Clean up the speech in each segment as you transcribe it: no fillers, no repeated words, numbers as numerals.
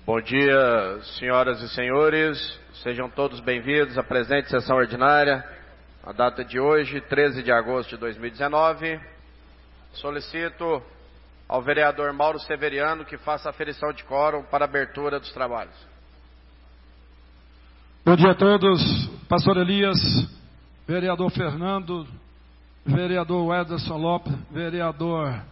Bom dia, senhoras e senhores. Sejam todos bem-vindos à presente sessão ordinária, a data de hoje, 13 de agosto de 2019. Solicito ao vereador Mauro Severiano que faça a aferição de quórum para a abertura dos trabalhos. Bom dia a todos. Pastor Elias, vereador Fernando, vereador Ederson Lopes, vereadora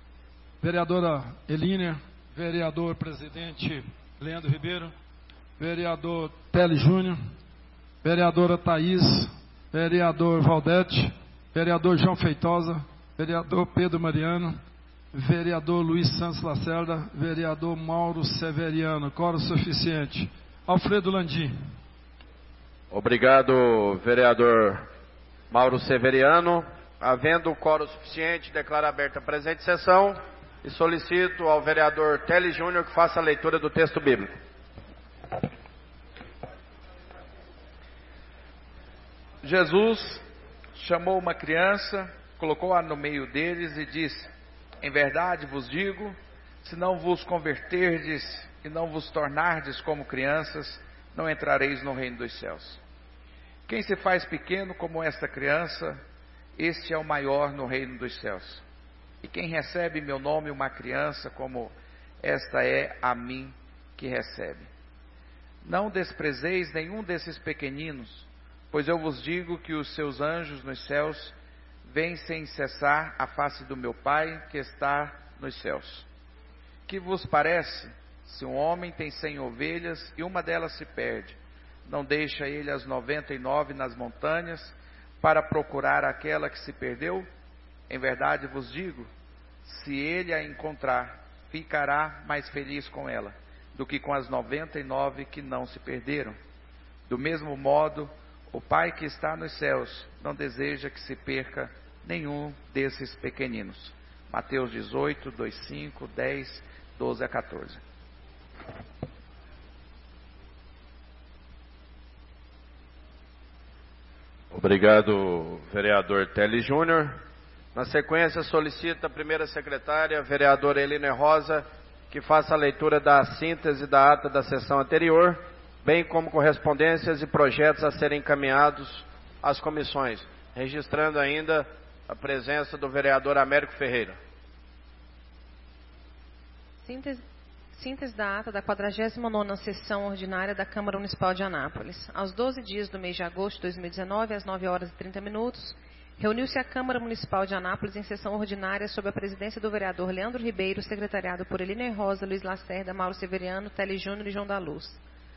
Elínia, vereador presidente Leandro Ribeiro, vereador Tele Júnior, vereadora Thaís, vereador Valdete, vereador João Feitosa, vereador Pedro Mariano, vereador Luiz Santos Lacerda, vereador Mauro Severiano. Quórum suficiente. Alfredo Landim. Obrigado, vereador Mauro Severiano. Havendo o quórum suficiente, declaro aberta a presente sessão e solicito ao vereador Tele Júnior que faça a leitura do texto bíblico. Jesus chamou uma criança, colocou-a no meio deles e disse: em verdade vos digo, se não vos converterdes e não vos tornardes como crianças, não entrareis no reino dos céus. Quem se faz pequeno como esta criança, este é o maior no reino dos céus. E quem recebe meu nome uma criança como esta é a mim que recebe. Não desprezeis nenhum desses pequeninos, pois eu vos digo que os seus anjos nos céus vêm sem cessar a face do meu Pai que está nos céus. Que vos parece, se um homem tem 100 ovelhas e uma delas se perde, não deixa ele as 99 nas montanhas para procurar aquela que se perdeu? Em verdade vos digo, se ele a encontrar, ficará mais feliz com ela do que com as 99 que não se perderam. Do mesmo modo, o Pai que está nos céus não deseja que se perca nenhum desses pequeninos. Mateus 18, 2, 5, 10, 12 a 14. Obrigado, vereador Tele Júnior. Na sequência, solicita a primeira secretária, vereadora Elínia Rosa, que faça a leitura da síntese da ata da sessão anterior, bem como correspondências e projetos a serem encaminhados às comissões, registrando ainda a presença do vereador Américo Ferreira. Síntese da ata da 49ª sessão ordinária da Câmara Municipal de Anápolis. Aos 12 dias do mês de agosto de 2019, às 9 horas e 30 minutos, reuniu-se a Câmara Municipal de Anápolis em sessão ordinária sob a presidência do vereador Leandro Ribeiro, secretariado por Elínia Rosa, Luiz Lacerda, Mauro Severiano, Tele Júnior e João da Luz.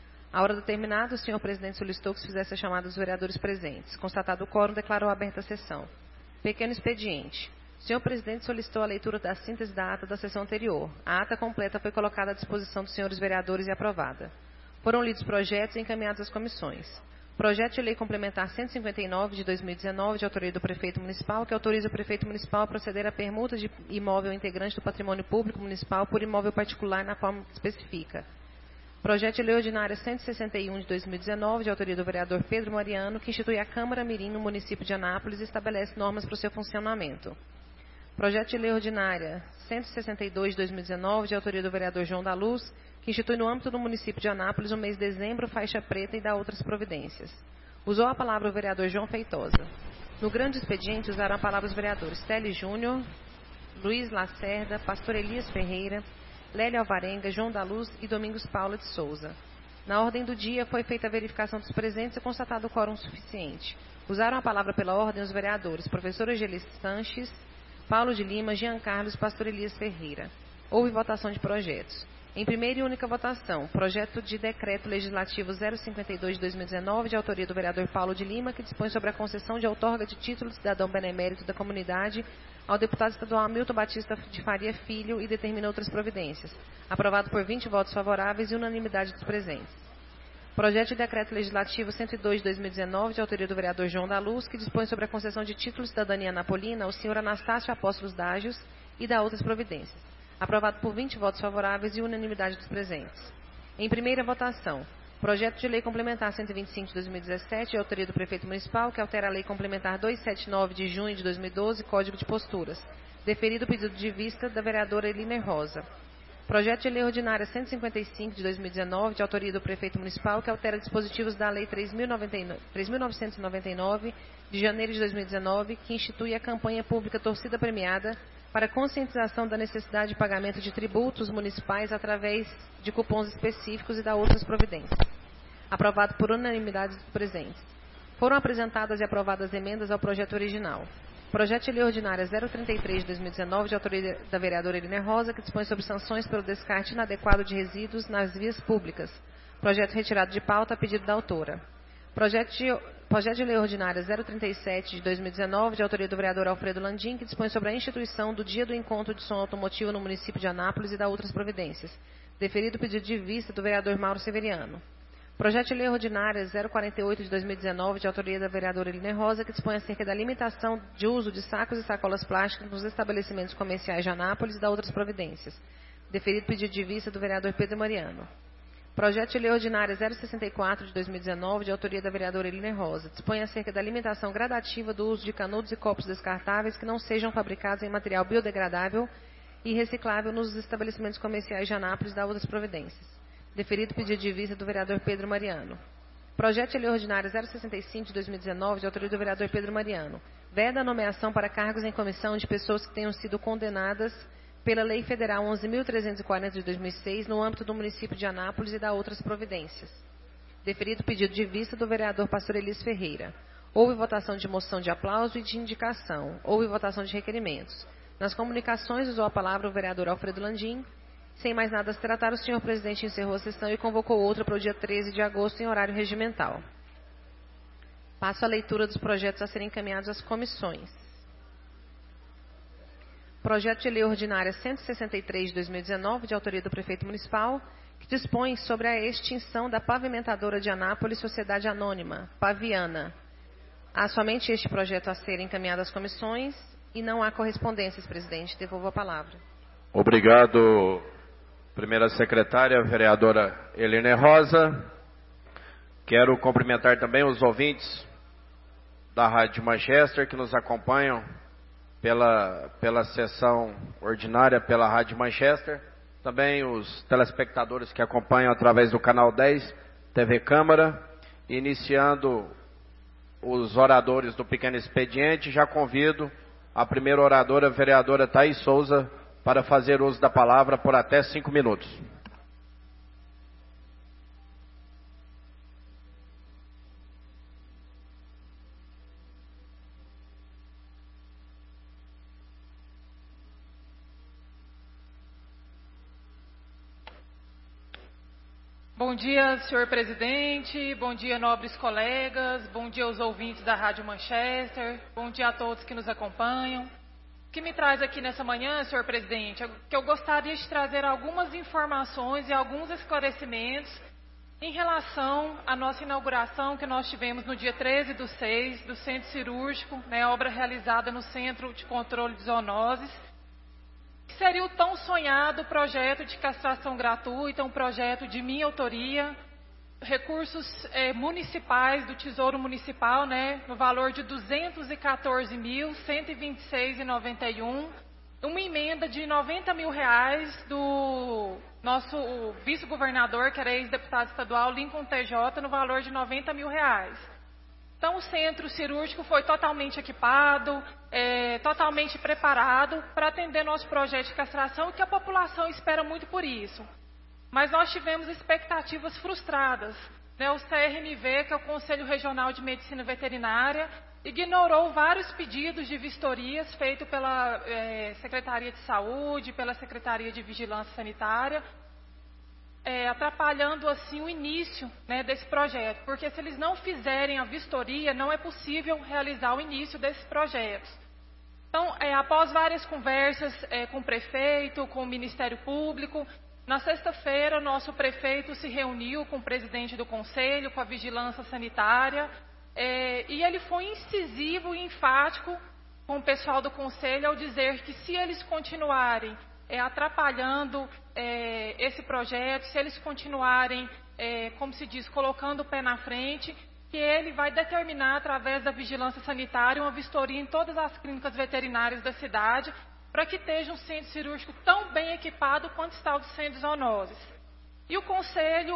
À hora determinada, o senhor presidente solicitou que se fizesse a chamada dos vereadores presentes. Constatado o quórum, declarou aberta a sessão. Pequeno expediente. O senhor presidente solicitou a leitura da síntese da ata da sessão anterior. A ata completa foi colocada à disposição dos senhores vereadores e aprovada. Foram lidos projetos e encaminhados às comissões. Projeto de Lei Complementar 159 de 2019, de autoria do Prefeito Municipal, que autoriza o Prefeito Municipal a proceder à permuta de imóvel integrante do patrimônio público municipal por imóvel particular na forma que especifica. Projeto de Lei Ordinária 161 de 2019, de autoria do vereador Pedro Mariano, que institui a Câmara Mirim no município de Anápolis e estabelece normas para o seu funcionamento. Projeto de Lei Ordinária 162 de 2019, de autoria do vereador João da Luz, que institui no âmbito do município de Anápolis o mês de dezembro, faixa preta e dá outras providências. Usou a palavra o vereador João Feitosa. No grande expediente usaram a palavra os vereadores Tele Júnior, Luiz Lacerda, Pastor Elias Ferreira, Lélia Alvarenga, João da Luz e Domingos Paula de Souza. Na ordem do dia foi feita a verificação dos presentes e constatado o quórum suficiente. Usaram a palavra pela ordem os vereadores professor Egelis Sanches, Paulo de Lima, Jean Carlos e Pastor Elias Ferreira. Houve votação de projetos. Em primeira e única votação, projeto de decreto legislativo 052 de 2019, de autoria do vereador Paulo de Lima, que dispõe sobre a concessão de outorga de título de cidadão benemérito da comunidade ao deputado estadual Hamilton Batista de Faria Filho e determina outras providências. Aprovado por 20 votos favoráveis e unanimidade dos presentes. Projeto de decreto legislativo 102 de 2019, de autoria do vereador João da Luz, que dispõe sobre a concessão de título de cidadania napolina ao senhor Anastácio Apóstolos Dágios e dá outras providências. Aprovado por 20 votos favoráveis e unanimidade dos presentes. Em primeira votação, projeto de lei complementar 125 de 2017, de autoria do prefeito municipal, que altera a lei complementar 279 de junho de 2012, Código de Posturas. Deferido o pedido de vista da vereadora Elínia Rosa. Projeto de Lei Ordinária 155 de 2019, de autoria do Prefeito Municipal, que altera dispositivos da Lei 3.999, de janeiro de 2019, que institui a campanha pública Torcida Premiada para conscientização da necessidade de pagamento de tributos municipais através de cupons específicos e da outras providências. Aprovado por unanimidade dos presentes. Foram apresentadas e aprovadas emendas ao projeto original. Projeto de Lei Ordinária 033 de 2019, de autoria da vereadora Eliner Rosa, que dispõe sobre sanções pelo descarte inadequado de resíduos nas vias públicas. Projeto retirado de pauta a pedido da autora. Projeto de Lei Ordinária 037 de 2019, de autoria do vereador Alfredo Landim, que dispõe sobre a instituição do Dia do Encontro de Som Automotivo no município de Anápolis e da outras providências. Deferido o pedido de vista do vereador Mauro Severiano. Projeto de Lei Ordinária 048 de 2019, de autoria da vereadora Eliner Rosa, que dispõe acerca da limitação de uso de sacos e sacolas plásticas nos estabelecimentos comerciais de Anápolis e da outras providências. Deferido pedido de vista do vereador Pedro Mariano. Projeto de Lei Ordinária 064 de 2019, de autoria da vereadora Eliner Rosa, dispõe acerca da limitação gradativa do uso de canudos e copos descartáveis que não sejam fabricados em material biodegradável e reciclável nos estabelecimentos comerciais de Anápolis e da outras providências. Deferido pedido de vista do vereador Pedro Mariano. Projeto de Lei Ordinária 065 de 2019, de autoria do vereador Pedro Mariano. Veda a nomeação para cargos em comissão de pessoas que tenham sido condenadas pela Lei Federal 11.340 de 2006 no âmbito do município de Anápolis e da outras providências. Deferido pedido de vista do vereador Pastor Elis Ferreira. Houve votação de moção de aplauso e de indicação. Houve votação de requerimentos. Nas comunicações usou a palavra o vereador Alfredo Landim. Sem mais nada a se tratar, o senhor presidente encerrou a sessão e convocou outra para o dia 13 de agosto em horário regimental. Passo a leitura dos projetos a serem encaminhados às comissões. Projeto de Lei Ordinária 163 de 2019, de autoria do Prefeito Municipal, que dispõe sobre a extinção da pavimentadora de Anápolis, Sociedade Anônima, Paviana. Há somente este projeto a ser encaminhado às comissões e não há correspondências, presidente. Devolvo a palavra. Obrigado, primeira secretária, vereadora Eliner Rosa. Quero cumprimentar também os ouvintes da Rádio Manchester que nos acompanham pela sessão ordinária pela Rádio Manchester. Também os telespectadores que acompanham através do canal 10, TV Câmara. Iniciando os oradores do pequeno expediente, já convido a primeira oradora, a vereadora Thaís Souza, para fazer uso da palavra por até 5 minutos. Bom dia, senhor presidente, bom dia, nobres colegas, bom dia aos ouvintes da Rádio Manchester, bom dia a todos que nos acompanham. O que me traz aqui nessa manhã, senhor presidente, é que eu gostaria de trazer algumas informações e alguns esclarecimentos em relação à nossa inauguração que nós tivemos no dia 13/6 do Centro Cirúrgico, obra realizada no Centro de Controle de Zoonoses, que seria o tão sonhado projeto de castração gratuita, um projeto de minha autoria, recursos municipais do Tesouro Municipal, no valor de R$ 214.126,91, uma emenda de R$ 90 mil do nosso vice-governador, que era ex-deputado estadual, Lincoln TJ, no valor de R$ 90 mil. Então, o centro cirúrgico foi totalmente equipado, totalmente preparado para atender nosso projeto de castração, e que a população espera muito por isso. Mas nós tivemos expectativas frustradas. O CRMV, que é o Conselho Regional de Medicina Veterinária, ignorou vários pedidos de vistorias feitos pela Secretaria de Saúde, pela Secretaria de Vigilância Sanitária, atrapalhando assim o início desse projeto. Porque se eles não fizerem a vistoria, não é possível realizar o início desses projetos. Então, após várias conversas com o prefeito, com o Ministério Público, na sexta-feira, nosso prefeito se reuniu com o presidente do conselho, com a vigilância sanitária, e ele foi incisivo e enfático com o pessoal do conselho ao dizer que se eles continuarem atrapalhando esse projeto, se eles continuarem, como se diz, colocando o pé na frente, que ele vai determinar, através da vigilância sanitária, uma vistoria em todas as clínicas veterinárias da cidade, para que esteja um centro cirúrgico tão bem equipado quanto está o do Centro de Zoonoses. E o Conselho,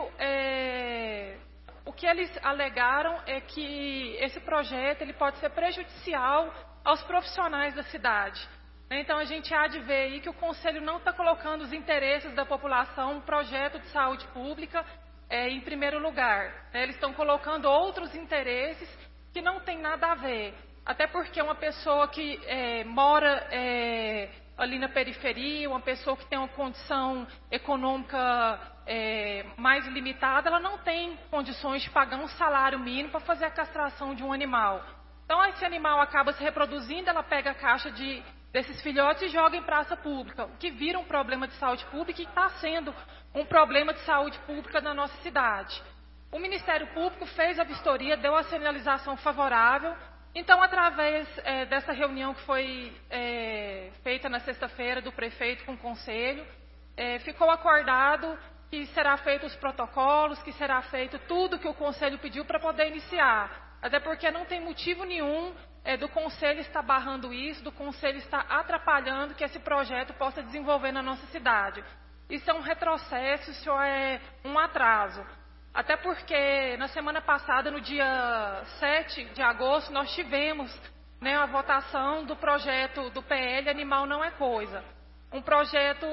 o que eles alegaram é que esse projeto ele pode ser prejudicial aos profissionais da cidade. Então a gente há de ver aí que o Conselho não está colocando os interesses da população, um projeto de saúde pública, em primeiro lugar. Eles estão colocando outros interesses que não tem nada a ver. Até porque uma pessoa que mora ali na periferia, uma pessoa que tem uma condição econômica mais limitada, ela não tem condições de pagar um salário mínimo para fazer a castração de um animal. Então esse animal acaba se reproduzindo, ela pega a caixa desses filhotes e joga em praça pública, o que vira um problema de saúde pública e está sendo um problema de saúde pública na nossa cidade. O Ministério Público fez a vistoria, deu a sinalização favorável. Então, através dessa reunião que foi feita na sexta-feira do prefeito com o Conselho, ficou acordado que será feito os protocolos, que será feito tudo que o Conselho pediu para poder iniciar. Até porque não tem motivo nenhum do Conselho estar barrando isso, do Conselho estar atrapalhando que esse projeto possa desenvolver na nossa cidade. Isso é um retrocesso, isso é um atraso. Até porque na semana passada, no dia 7 de agosto, nós tivemos a votação do projeto do PL Animal Não é Coisa. Um projeto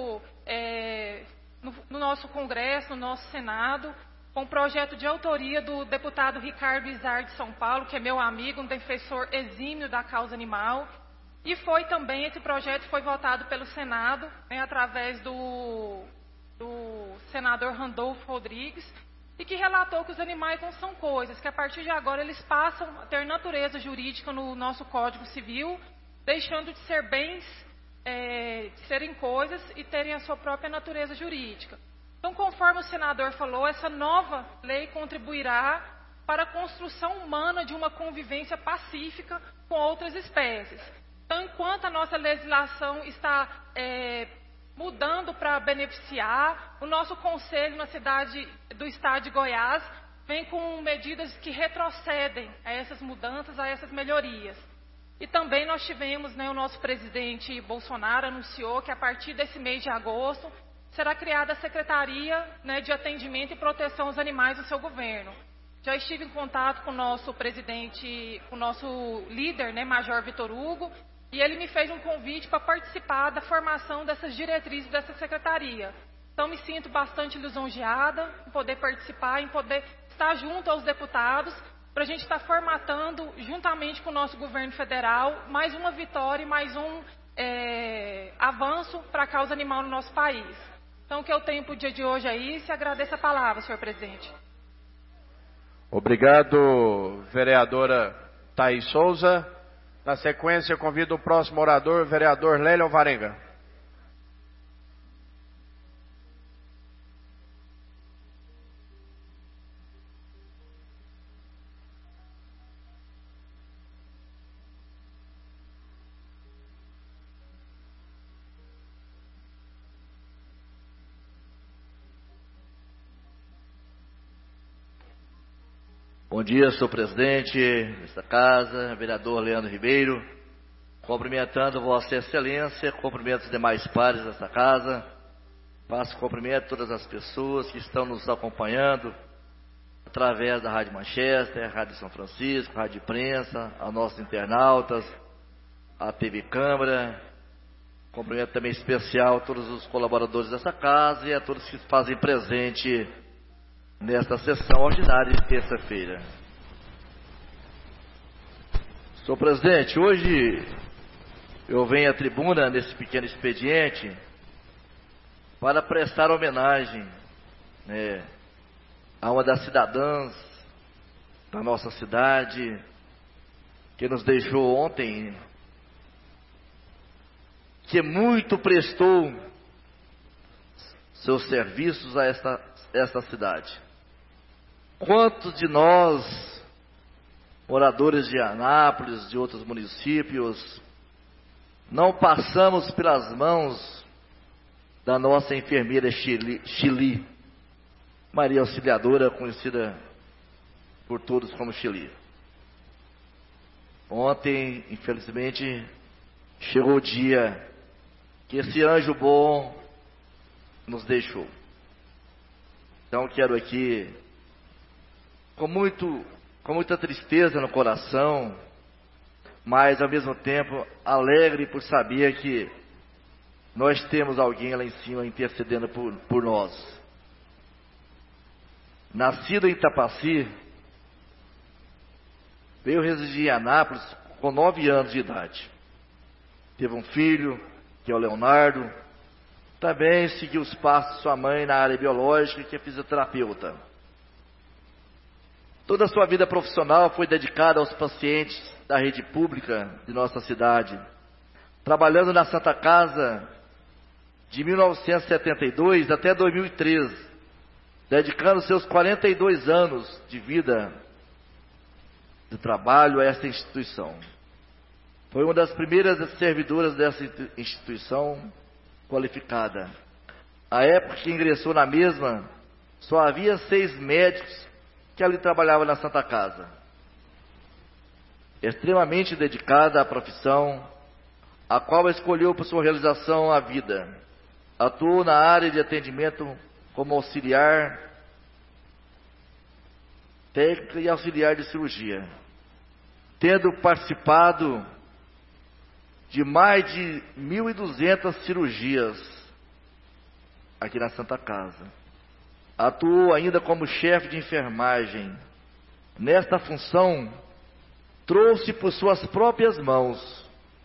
no nosso Congresso, no nosso Senado, um projeto de autoria do deputado Ricardo Izar de São Paulo, que é meu amigo, um defensor exímio da causa animal. E esse projeto foi votado pelo Senado, através do senador Randolfo Rodrigues, e que relatou que os animais não são coisas, que a partir de agora eles passam a ter natureza jurídica no nosso Código Civil, deixando de ser bens, de serem coisas e terem a sua própria natureza jurídica. Então, conforme o senador falou, essa nova lei contribuirá para a construção humana de uma convivência pacífica com outras espécies. Então, enquanto a nossa legislação está mudando para beneficiar, o nosso conselho do estado de Goiás vem com medidas que retrocedem a essas mudanças, a essas melhorias. E também nós tivemos, o nosso presidente Bolsonaro anunciou que a partir desse mês de agosto será criada a Secretaria de Atendimento e Proteção aos Animais do seu governo. Já estive em contato com o nosso presidente, com o nosso líder, Major Vitor Hugo, e ele me fez um convite para participar da formação dessas diretrizes dessa secretaria. Então, me sinto bastante lisonjeada em poder participar, em poder estar junto aos deputados, para a gente estar formatando, juntamente com o nosso governo federal, mais uma vitória e mais um avanço para a causa animal no nosso país. Então, o que eu tenho para o dia de hoje é isso, e agradeço a palavra, senhor presidente. Obrigado, vereadora Thaís Souza. Na sequência, convido o próximo orador, vereador Lélio Alvarenga. Bom dia, senhor presidente desta casa, vereador Leandro Ribeiro, cumprimentando Vossa Excelência, cumprimento os demais pares desta casa, faço cumprimento a todas as pessoas que estão nos acompanhando através da Rádio Manchester, Rádio São Francisco, Rádio Imprensa, aos nossos internautas, a TV Câmara, cumprimento também especial a todos os colaboradores dessa casa e a todos que se fazem presente nesta sessão ordinária de terça-feira. Senhor presidente, hoje eu venho à tribuna nesse pequeno expediente para prestar homenagem a uma das cidadãs da nossa cidade que nos deixou ontem, que muito prestou seus serviços a esta cidade. Quantos de nós, moradores de Anápolis, de outros municípios, não passamos pelas mãos da nossa enfermeira Chili, Maria Auxiliadora, conhecida por todos como Chili. Ontem, infelizmente, chegou o dia que esse anjo bom nos deixou. Então quero aqui, com muita tristeza no coração, mas ao mesmo tempo alegre por saber que nós temos alguém lá em cima intercedendo por nós. Nascido em Itapaci, veio residir em Anápolis com 9 anos de idade. Teve um filho, que é o Leonardo. Também seguiu os passos de sua mãe na área biológica, que é fisioterapeuta. Toda a sua vida profissional foi dedicada aos pacientes da rede pública de nossa cidade, trabalhando na Santa Casa de 1972 até 2013, dedicando seus 42 anos de vida de trabalho a essa instituição. Foi uma das primeiras servidoras dessa instituição qualificada. A época que ingressou na mesma, só havia 6 médicos que ali trabalhavam na Santa Casa. Extremamente dedicada à profissão, a qual escolheu por sua realização a vida. Atuou na área de atendimento como auxiliar técnico e auxiliar de cirurgia, tendo participado de mais de 1.200 cirurgias aqui na Santa Casa. Atuou ainda como chefe de enfermagem. Nesta função, trouxe por suas próprias mãos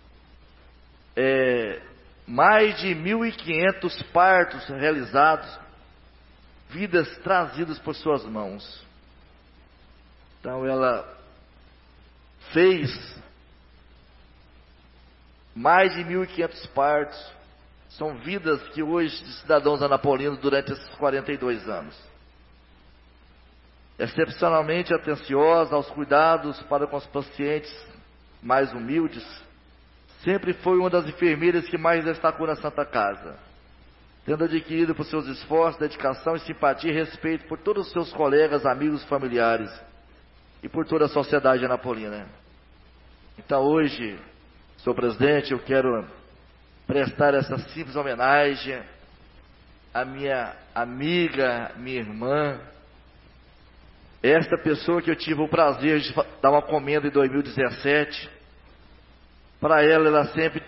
mais de 1.500 partos realizados, vidas trazidas por suas mãos. Então ela fez mais de 1.500 partos. São vidas que hoje de cidadãos anapolinos durante esses 42 anos. Excepcionalmente atenciosa aos cuidados para com os pacientes mais humildes, sempre foi uma das enfermeiras que mais destacou na Santa Casa, tendo adquirido por seus esforços, dedicação e simpatia e respeito por todos os seus colegas, amigos, familiares e por toda a sociedade anapolina. Então hoje, senhor presidente, eu quero prestar essa simples homenagem à minha amiga, minha irmã, esta pessoa que eu tive o prazer de dar uma comenda em 2017. Para ela sempre,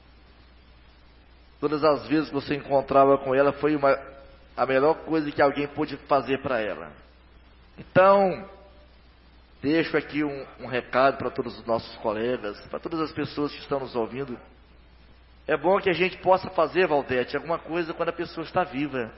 todas as vezes que você encontrava com ela, foi a melhor coisa que alguém pôde fazer para ela. Então, deixo aqui um recado para todos os nossos colegas, para todas as pessoas que estão nos ouvindo. É bom que a gente possa fazer, Valdete, alguma coisa quando a pessoa está viva.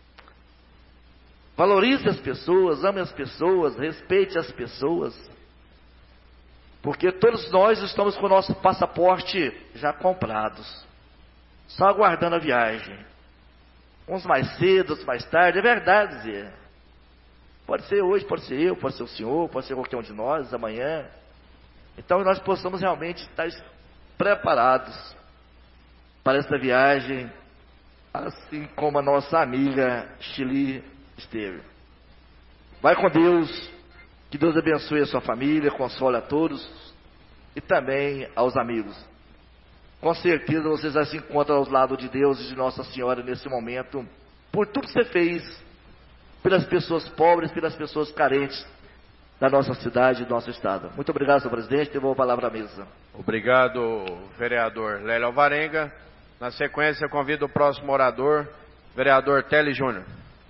Valorize as pessoas, ame as pessoas, respeite as pessoas. Porque todos nós estamos com o nosso passaporte já comprados, só aguardando a viagem. Uns mais cedo, outros mais tarde, é verdade dizer. Pode ser hoje, pode ser eu, pode ser o senhor, pode ser qualquer um de nós, amanhã. Então nós possamos realmente estar preparados para esta viagem, assim como a nossa amiga Chili esteve. Vai com Deus. Que Deus abençoe a sua família, console a todos e também aos amigos. Com certeza vocês já se encontram aos lados de Deus e de Nossa Senhora nesse momento, por tudo que você fez pelas pessoas pobres, pelas pessoas carentes da nossa cidade e do nosso estado. Muito obrigado, senhor presidente. Devolvo a palavra à mesa. Obrigado, vereador Lélio Alvarenga. Na sequência, convido o próximo orador, vereador Tele Júnior.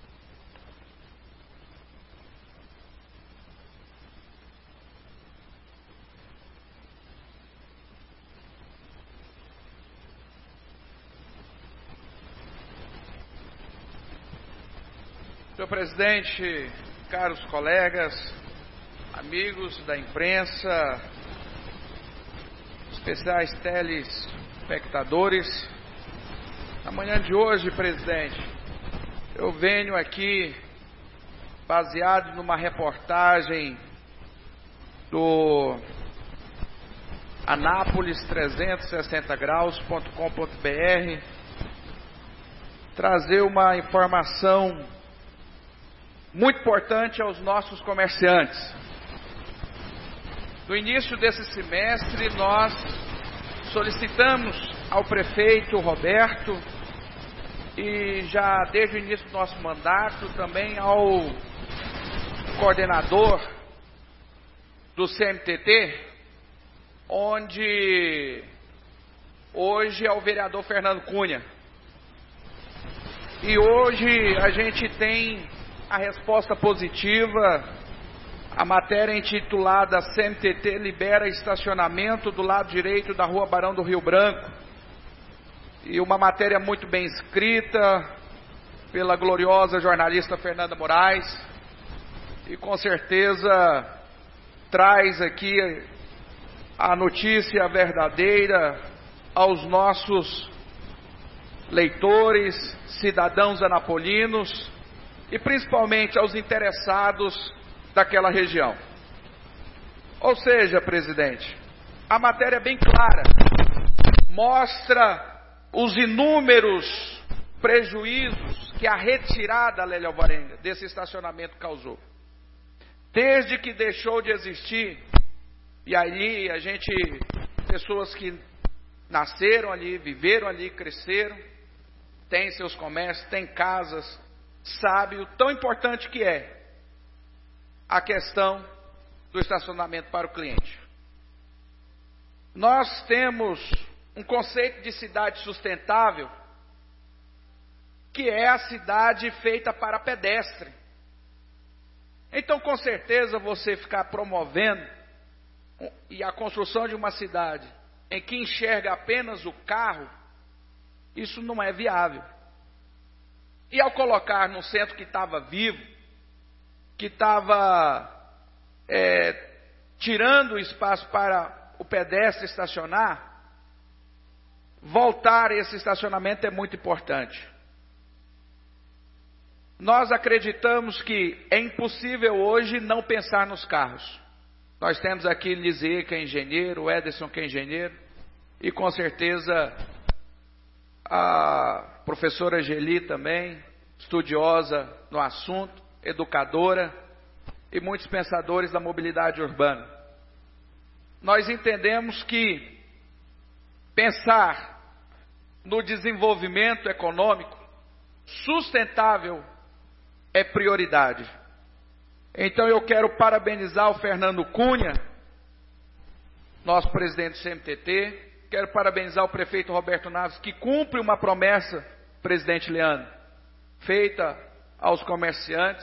Senhor presidente, caros colegas, amigos da imprensa, especiais telespectadores, na manhã de hoje, presidente, eu venho aqui baseado numa reportagem do Anápolis360graus.com.br trazer uma informação muito importante aos nossos comerciantes. No início desse semestre, nós solicitamos ao prefeito Roberto e já desde o início do nosso mandato também ao coordenador do CMTT, onde hoje é o vereador Fernando Cunha. E hoje a gente tem a resposta positiva, a matéria intitulada CMTT libera estacionamento do lado direito da Rua Barão do Rio Branco. E uma matéria muito bem escrita pela gloriosa jornalista Fernanda Moraes. E com certeza traz aqui a notícia verdadeira aos nossos leitores, cidadãos anapolinos e principalmente aos interessados daquela região. Ou seja, presidente, a matéria é bem clara, mostra os inúmeros prejuízos que a retirada, Lélia Alvarenga, desse estacionamento causou. Desde que deixou de existir, e aí a gente, pessoas que nasceram ali, viveram ali, cresceram, têm seus comércios, têm casas, sabe o tão importante que é a questão do estacionamento para o cliente. Nós temos um conceito de cidade sustentável, que é a cidade feita para pedestre. Então, com certeza, você ficar promovendo e a construção de uma cidade em que enxerga apenas o carro, isso não é viável. E ao colocar num centro que estava vivo, que estava tirando o espaço para o pedestre estacionar, voltar esse estacionamento é muito importante. Nós acreditamos que é impossível hoje não pensar nos carros. Nós temos aqui Lisier, que é engenheiro, o Ederson, que é engenheiro, e com certeza a professora Geli também, estudiosa no assunto, educadora, e muitos pensadores da mobilidade urbana. Nós entendemos que pensar no desenvolvimento econômico sustentável é prioridade. Então eu quero parabenizar o Fernando Cunha, nosso presidente do CMTT, quero parabenizar o prefeito Roberto Naves, que cumpre uma promessa, presidente Leandro, feita aos comerciantes,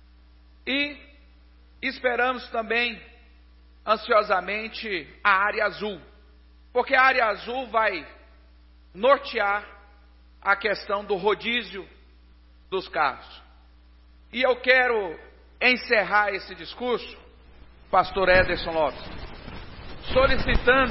e esperamos também ansiosamente a área azul, porque a área azul vai nortear a questão do rodízio dos carros. E eu quero encerrar esse discurso, pastor Ederson Lopes, solicitando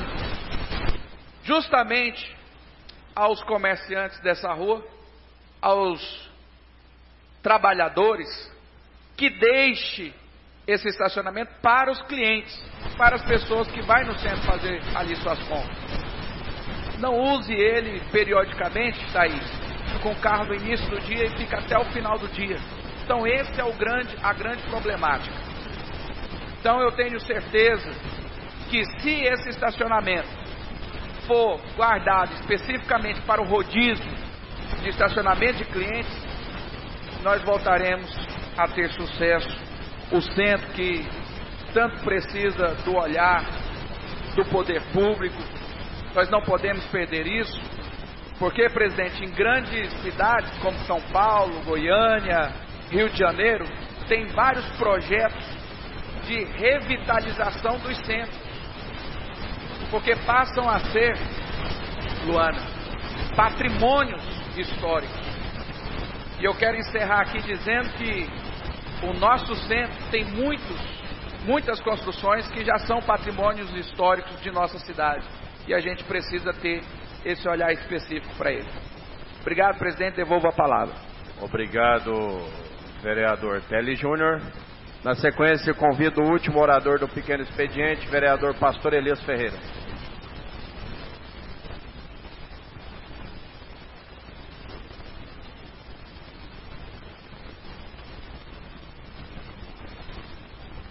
justamente aos comerciantes dessa rua, aos trabalhadores, que deixe esse estacionamento para os clientes, para as pessoas que vão no centro fazer ali suas compras. Não use ele periodicamente, Thaís, com o carro no início do dia e fica até o final do dia. Então esse é a grande problemática. Então eu tenho certeza que se esse estacionamento for guardado especificamente para o rodízio de estacionamento de clientes, nós voltaremos a ter sucesso. O centro que tanto precisa do olhar do poder público, nós não podemos perder isso, porque, presidente, em grandes cidades como São Paulo, Goiânia, Rio de Janeiro, tem vários projetos de revitalização dos centros, porque passam a ser, Luana, patrimônios históricos. E eu quero encerrar aqui dizendo que o nosso centro tem muitas construções que já são patrimônios históricos de nossa cidade, e a gente precisa ter esse olhar específico para ele. Obrigado, presidente, devolvo a palavra. Obrigado, vereador Telly Júnior. Na sequência, convido o último orador do pequeno expediente, vereador pastor Elias Ferreira.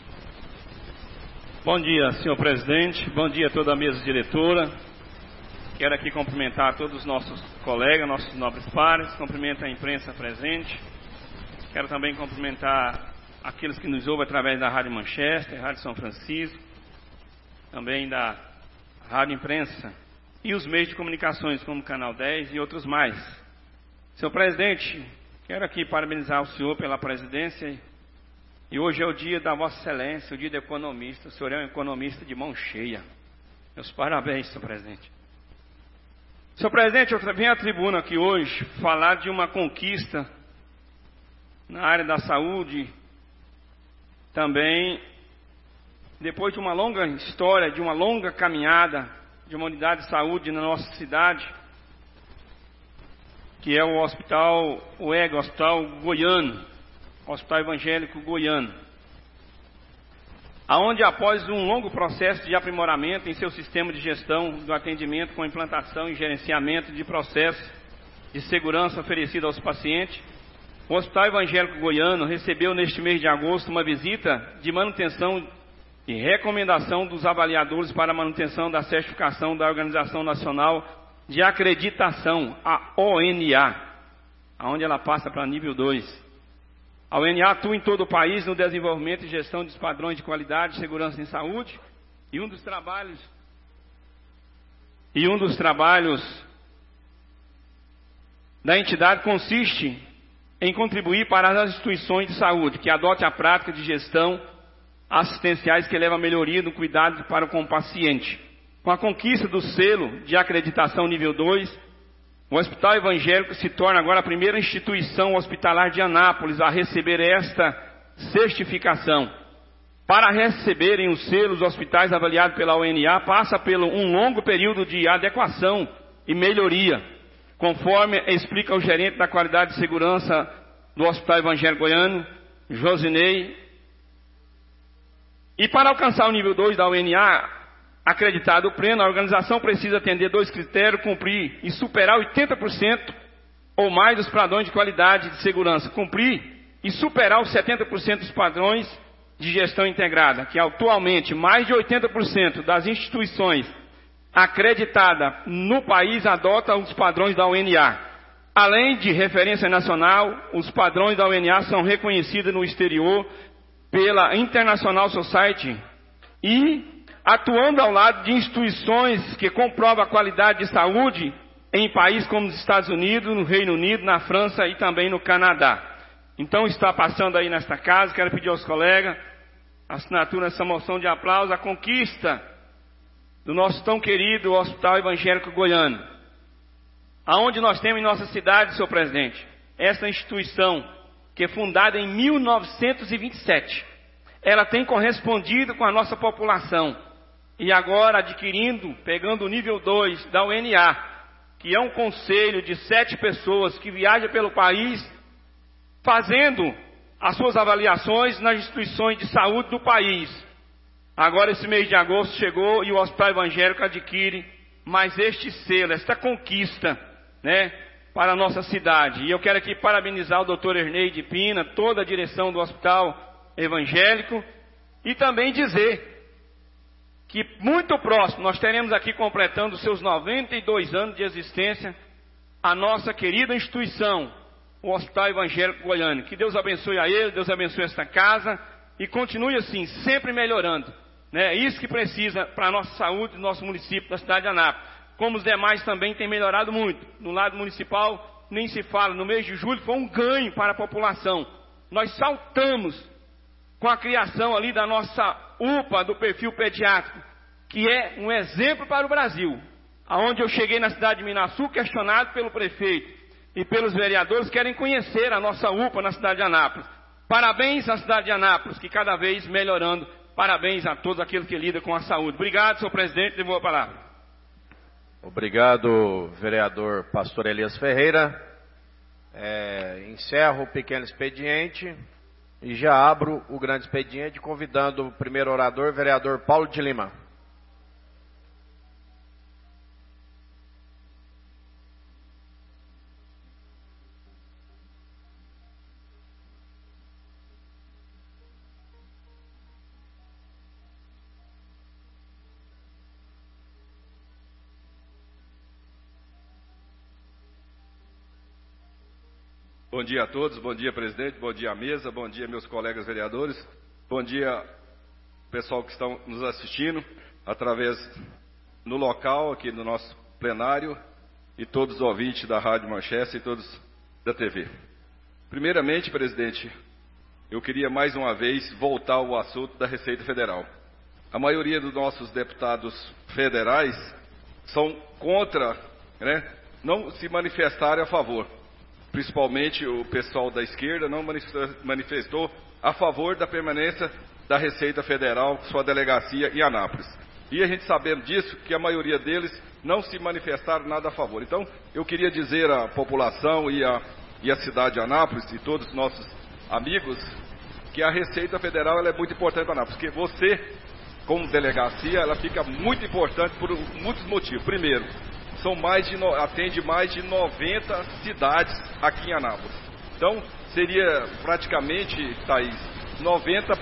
Bom dia, senhor presidente. Bom dia a toda a mesa diretora. Quero aqui cumprimentar todos os nossos colegas, nossos nobres pares, cumprimento a imprensa presente. Quero também cumprimentar aqueles que nos ouvem através da Rádio Manchester, Rádio São Francisco, também da Rádio Imprensa e os meios de comunicações como Canal 10 e outros mais. Senhor presidente, quero aqui parabenizar o senhor pela presidência. E hoje é o dia da Vossa Excelência, o dia do economista. O senhor é um economista de mão cheia. Meus parabéns, senhor presidente. Senhor presidente, eu venho à tribuna aqui hoje falar de uma conquista na área da saúde. Também, depois de uma longa história, de uma longa caminhada de uma unidade de saúde na nossa cidade, que é o Hospital UEG, Hospital Goiano, Hospital Evangélico Goiano, aonde após um longo processo de aprimoramento em seu sistema de gestão do atendimento com implantação e gerenciamento de processos de segurança oferecido aos pacientes, o Hospital Evangélico Goiano recebeu neste mês de agosto uma visita de manutenção e recomendação dos avaliadores para a manutenção da certificação da Organização Nacional de Acreditação, a ONA, aonde ela passa para nível 2. A ONA atua em todo o país no desenvolvimento e gestão dos padrões de qualidade e segurança em saúde, e um dos trabalhos da entidade consiste em contribuir para as instituições de saúde que adotem a prática de gestão assistenciais que leva a melhoria no cuidado para com o paciente. Com a conquista do selo de acreditação nível 2, o Hospital Evangélico se torna agora a primeira instituição hospitalar de Anápolis a receber esta certificação. Para receberem os selos, os hospitais avaliados pela ONA passa por um longo período de adequação e melhoria, conforme explica o gerente da qualidade e segurança do Hospital Evangélico Goiano, Josinei. E para alcançar o nível 2 da ONA, acreditado pleno, a organização precisa atender 2 critérios, cumprir e superar 80% ou mais dos padrões de qualidade e de segurança, cumprir e superar os 70% dos padrões de gestão integrada, que atualmente mais de 80% das instituições acreditadas no país adotam os padrões da ONA. Além de referência nacional, os padrões da ONA são reconhecidos no exterior pela International Society e atuando ao lado de instituições que comprovam a qualidade de saúde em países como os Estados Unidos, no Reino Unido, na França e também no Canadá. Então está passando aí nesta casa, quero pedir aos colegas a assinatura dessa moção de aplauso, a conquista do nosso tão querido Hospital Evangélico Goiano, aonde nós temos em nossa cidade, senhor presidente, essa instituição que é fundada em 1927. Ela tem correspondido com a nossa população. E agora adquirindo, pegando o nível 2 da ONA, que é um conselho de 7 pessoas que viaja pelo país, fazendo as suas avaliações nas instituições de saúde do país. Agora esse mês de agosto chegou e o Hospital Evangélico adquire mais este selo, esta conquista, né, para a nossa cidade. E eu quero aqui parabenizar o Dr. Ernei de Pina, toda a direção do Hospital Evangélico, e também dizer que muito próximo nós teremos aqui completando seus 92 anos de existência a nossa querida instituição, o Hospital Evangélico Goiano. Que Deus abençoe a ele, Deus abençoe esta casa e continue assim, sempre melhorando. É isso que precisa para a nossa saúde, do nosso município, da cidade de Anápolis. Como os demais também têm melhorado muito. No lado municipal, nem se fala, no mês de julho foi um ganho para a população. Nós saltamos com a criação ali da nossa UPA do perfil pediátrico, que é um exemplo para o Brasil. Aonde eu cheguei na cidade de Minaçu, questionado pelo prefeito e pelos vereadores, querem conhecer a nossa UPA na cidade de Anápolis. Parabéns à cidade de Anápolis, que cada vez melhorando. Parabéns a todos aqueles que lidam com a saúde. Obrigado, senhor presidente, devolvo a palavra. Obrigado, vereador Pastor Elias Ferreira. Encerro o pequeno expediente e já abro o grande expediente, convidando o primeiro orador, vereador Paulo de Lima. Bom dia a todos, bom dia, presidente, bom dia à mesa, bom dia, meus colegas vereadores, bom dia, pessoal que estão nos assistindo através no local aqui no nosso plenário e todos os ouvintes da Rádio Manchester e todos da TV. Primeiramente, presidente, eu queria mais uma vez voltar ao assunto da Receita Federal. A maioria dos nossos deputados federais são contra, né, não se manifestaram a favor. Principalmente o pessoal da esquerda não manifestou a favor da permanência da Receita Federal, sua delegacia em Anápolis. E a gente sabendo disso, que a maioria deles não se manifestaram nada a favor. Então, eu queria dizer à população e à cidade de Anápolis, e todos os nossos amigos, que a Receita Federal ela é muito importante para Anápolis, porque você, como delegacia, ela fica muito importante por muitos motivos. Primeiro, atende mais de 90 cidades aqui em Anápolis. Então, seria praticamente, Thaís, 90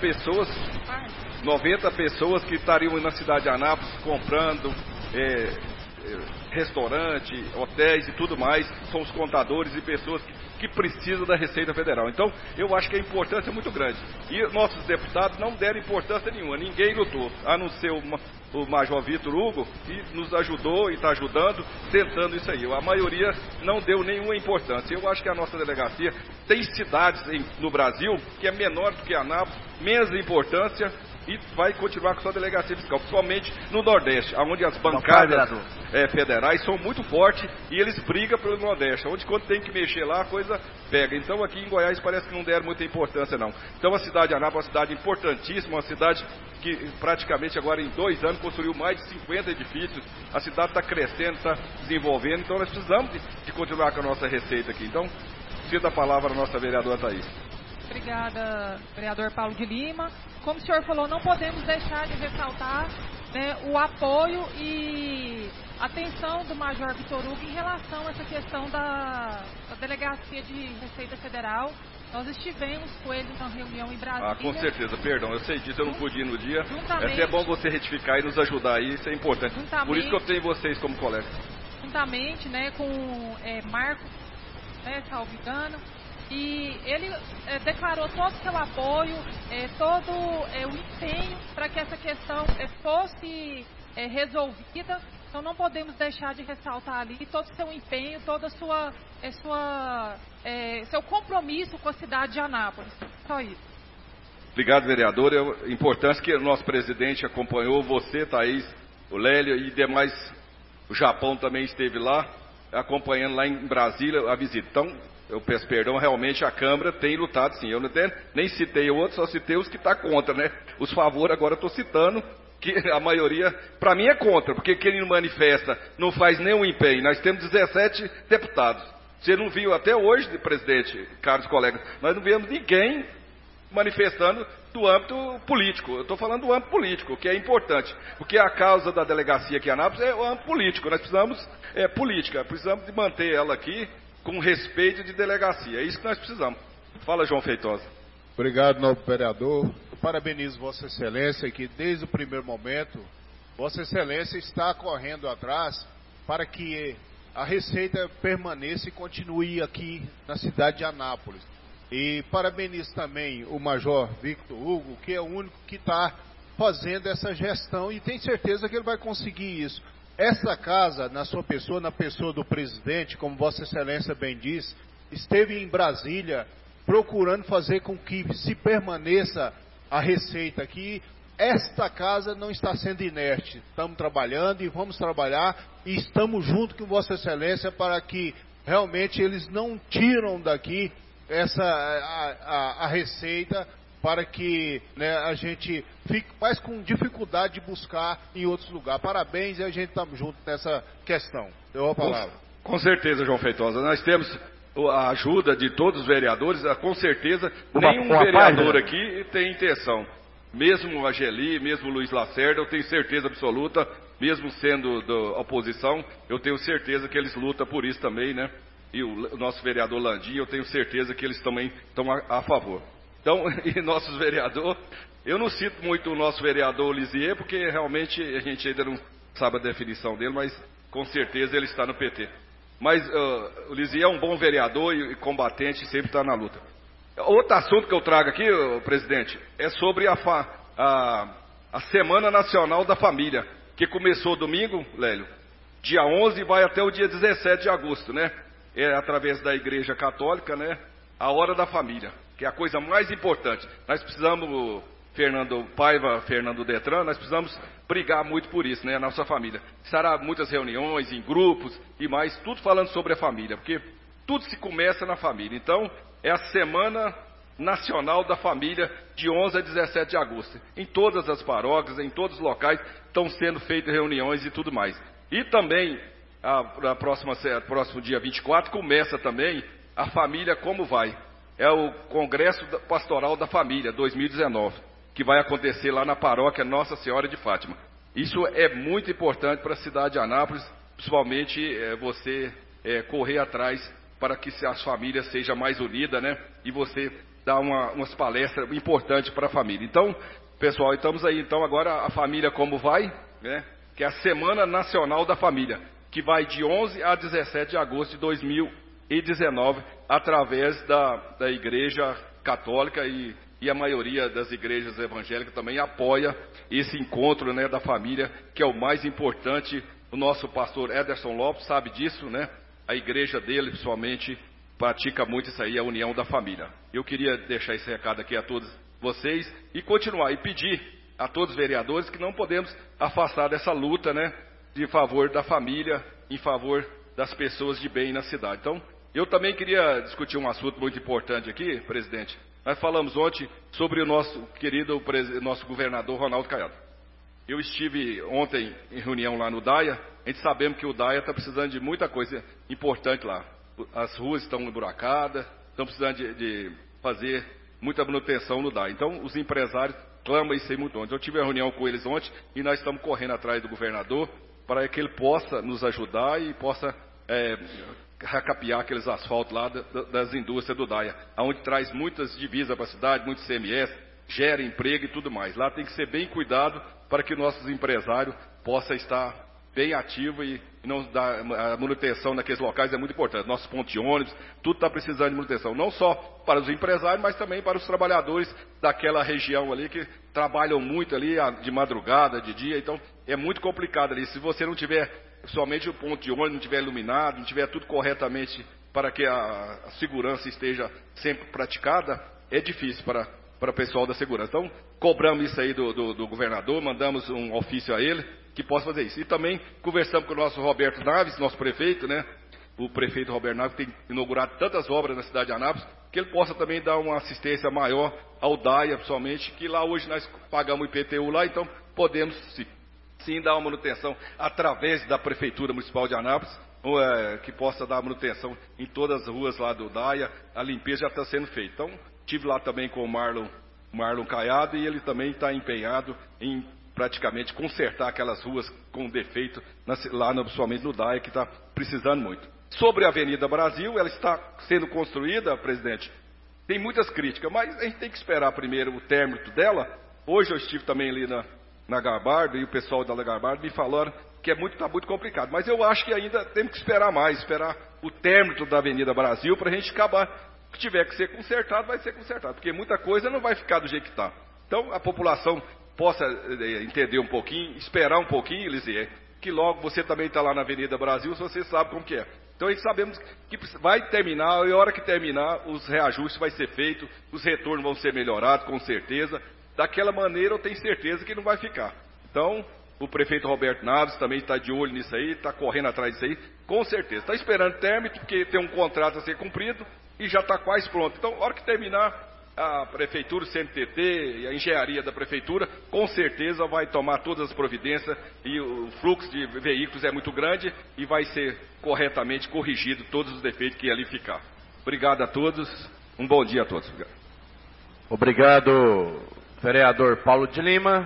pessoas que estariam na cidade de Anápolis comprando restaurante, hotéis e tudo mais, são os contadores e pessoas que precisam da Receita Federal. Então, eu acho que a importância é muito grande. E nossos deputados não deram importância nenhuma, ninguém lutou, a não ser o Major Vitor Hugo, que nos ajudou e está ajudando, tentando isso aí. A maioria não deu nenhuma importância. Eu acho que a nossa delegacia tem cidades no Brasil que é menor do que Anápolis, menos importância, e vai continuar com sua delegacia fiscal, principalmente no Nordeste, onde as bancadas federais são muito fortes e eles brigam pelo Nordeste, onde quando tem que mexer lá a coisa pega. Então aqui em Goiás parece que não deram muita importância não. Então a cidade de Anápolis é uma cidade importantíssima, uma cidade que praticamente agora em 2 anos construiu mais de 50 edifícios, a cidade está crescendo, está desenvolvendo, então nós precisamos de continuar com a nossa receita aqui. Então, ceda a palavra à nossa vereadora Thaís. Obrigada, vereador Paulo de Lima. Como o senhor falou, não podemos deixar de ressaltar, né, o apoio e atenção do Major Vitor Hugo em relação a essa questão da Delegacia de Receita Federal. Nós estivemos com ele numa reunião em Brasília. Ah, com certeza, perdão, eu sei disso, eu não pude ir no dia. É até bom você retificar e nos ajudar aí, isso é importante. Por isso que eu tenho vocês como colegas. Juntamente, né, com Marco, né, salvo engano. E ele declarou todo o seu apoio, todo o empenho para que essa questão fosse resolvida. Então não podemos deixar de ressaltar ali todo o seu empenho, todo seu compromisso com a cidade de Anápolis. Só isso. Obrigado, vereador. É importante que o nosso presidente acompanhou você, Thaís, o Lélio e demais. O Japão também esteve lá, acompanhando lá em Brasília a visita. Então, eu peço perdão, realmente a Câmara tem lutado sim. Eu nem citei outros, só citei os que estão contra, né? Os favores agora eu estou citando, que a maioria, para mim é contra, porque quem não manifesta não faz nenhum empenho. Nós temos 17 deputados. Você não viu até hoje, presidente, caros colegas, nós não vemos ninguém manifestando do âmbito político. Eu estou falando do âmbito político, que é importante, porque a causa da delegacia aqui em Anápolis é o âmbito político. Nós precisamos política, precisamos de manter ela aqui com respeito de delegacia. É isso que nós precisamos. Fala, João Feitosa. Obrigado, nobre vereador. Eu parabenizo Vossa Excelência, que desde o primeiro momento, Vossa Excelência está correndo atrás para que a Receita permaneça e continue aqui na cidade de Anápolis. E parabenizo também o Major Vitor Hugo, que é o único que está fazendo essa gestão e tenho certeza que ele vai conseguir isso. Essa casa, na sua pessoa, na pessoa do presidente, como Vossa Excelência bem diz, esteve em Brasília procurando fazer com que se permaneça a Receita aqui. Esta casa não está sendo inerte. Estamos trabalhando e vamos trabalhar e estamos junto com Vossa Excelência para que realmente eles não tiram daqui a Receita, para que, né, a gente fique mais com dificuldade de buscar em outros lugares. Parabéns e a gente está junto nessa questão. Deu a palavra. Com certeza, João Feitosa. Nós temos a ajuda de todos os vereadores. Com certeza, nenhum vereador aqui tem intenção. Mesmo a Geli, mesmo o Luiz Lacerda, eu tenho certeza absoluta, mesmo sendo da oposição, eu tenho certeza que eles lutam por isso também, né? E o nosso vereador Landim, eu tenho certeza que eles também estão a favor. Então, e nossos vereadores, eu não cito muito o nosso vereador Lisier, porque realmente a gente ainda não sabe a definição dele, mas com certeza ele está no PT. Mas o Lisier é um bom vereador e combatente, sempre está na luta. Outro assunto que eu trago aqui, presidente, é sobre a Semana Nacional da Família, que começou domingo, Lélio, dia 11 e vai até o dia 17 de agosto, né? É através da Igreja Católica, né? A Hora da Família, que é a coisa mais importante. Nós precisamos, Fernando Paiva, Fernando Detran, nós precisamos brigar muito por isso, né? A nossa família. Será muitas reuniões em grupos e mais, tudo falando sobre a família, porque tudo se começa na família. Então, é a Semana Nacional da Família, de 11 a 17 de agosto. Em todas as paróquias, em todos os locais, estão sendo feitas reuniões e tudo mais. E também, próximo dia 24, começa também a Família Como Vai. É o Congresso Pastoral da Família, 2019, que vai acontecer lá na paróquia Nossa Senhora de Fátima. Isso é muito importante para a cidade de Anápolis, principalmente você correr atrás para que as famílias sejam mais unidas, né? E você dar umas palestras importantes para a família. Então, pessoal, estamos aí. Então, agora a Família Como Vai, né? Que é a Semana Nacional da Família, que vai de 11 a 17 de agosto de 2019, através da Igreja Católica e a maioria das igrejas evangélicas também apoia esse encontro, né, da família, que é o mais importante. O nosso pastor Ederson Lopes sabe disso, né? A igreja dele, pessoalmente, pratica muito isso aí, a união da família. Eu queria deixar esse recado aqui a todos vocês e continuar e pedir a todos os vereadores que não podemos afastar dessa luta, né, de favor da família, em favor das pessoas de bem na cidade. Então, eu também queria discutir um assunto muito importante aqui, presidente. Nós falamos ontem sobre o nosso querido nosso governador Ronaldo Caiado. Eu estive ontem em reunião lá no DAIA. A gente sabemos que o DAIA está precisando de muita coisa importante lá. As ruas estão emburacadas, estão precisando de fazer muita manutenção no DAIA. Então, os empresários clamam isso aí muito ontem. Eu tive uma reunião com eles ontem e nós estamos correndo atrás do governador para que ele possa nos ajudar e possa recapear aqueles asfaltos lá das indústrias do DAIA, onde traz muitas divisas para a cidade, muitos CMS, gera emprego e tudo mais. Lá tem que ser bem cuidado para que nossos empresários possam estar bem ativos e não dar a manutenção naqueles locais é muito importante. Nossos pontos de ônibus, tudo está precisando de manutenção, não só para os empresários, mas também para os trabalhadores daquela região ali que trabalham muito ali de madrugada, de dia. Então é muito complicado ali. Se você não tiver somente o ponto de ônibus, não tiver iluminado, não tiver tudo corretamente para que a segurança esteja sempre praticada, é difícil para o pessoal da segurança. Então, cobramos isso aí do governador, mandamos um ofício a ele que possa fazer isso. E também conversamos com o nosso Roberto Naves, nosso prefeito, né? O prefeito Roberto Naves tem inaugurado tantas obras na cidade de Anápolis, que ele possa também dar uma assistência maior ao DAIA, pessoalmente, que lá hoje nós pagamos o IPTU lá, então podemos sim dar uma manutenção através da Prefeitura Municipal de Anápolis, que possa dar manutenção em todas as ruas lá do DAIA. A limpeza já está sendo feita. Então, estive lá também com o Marlon Caiado e ele também está empenhado em praticamente consertar aquelas ruas com defeito, lá principalmente no DAIA, que está precisando muito. Sobre a Avenida Brasil, ela está sendo construída, presidente, tem muitas críticas, mas a gente tem que esperar primeiro o término dela. Hoje eu estive também ali na Garbardo, e o pessoal da Garbardo me falaram que está muito complicado. Mas eu acho que ainda temos que esperar mais, esperar o término da Avenida Brasil para a gente acabar. O que tiver que ser consertado, vai ser consertado, porque muita coisa não vai ficar do jeito que está. Então a população possa entender um pouquinho, esperar um pouquinho, Elisier, que logo você também está lá na Avenida Brasil, você sabe como que é. Então, a gente sabemos que vai terminar, e a hora que terminar, os reajustes vai ser feito, os retornos vão ser melhorados, com certeza. Daquela maneira, eu tenho certeza que não vai ficar. Então, o prefeito Roberto Naves também está de olho nisso aí, está correndo atrás disso aí, com certeza. Está esperando término, porque tem um contrato a ser cumprido e já está quase pronto. Então, a hora que terminar, a prefeitura, o CNTT e a engenharia da prefeitura, com certeza vai tomar todas as providências e o fluxo de veículos é muito grande e vai ser corretamente corrigido todos os defeitos que ali ficar. Obrigado a todos, um bom dia a todos. Obrigado, vereador Paulo de Lima.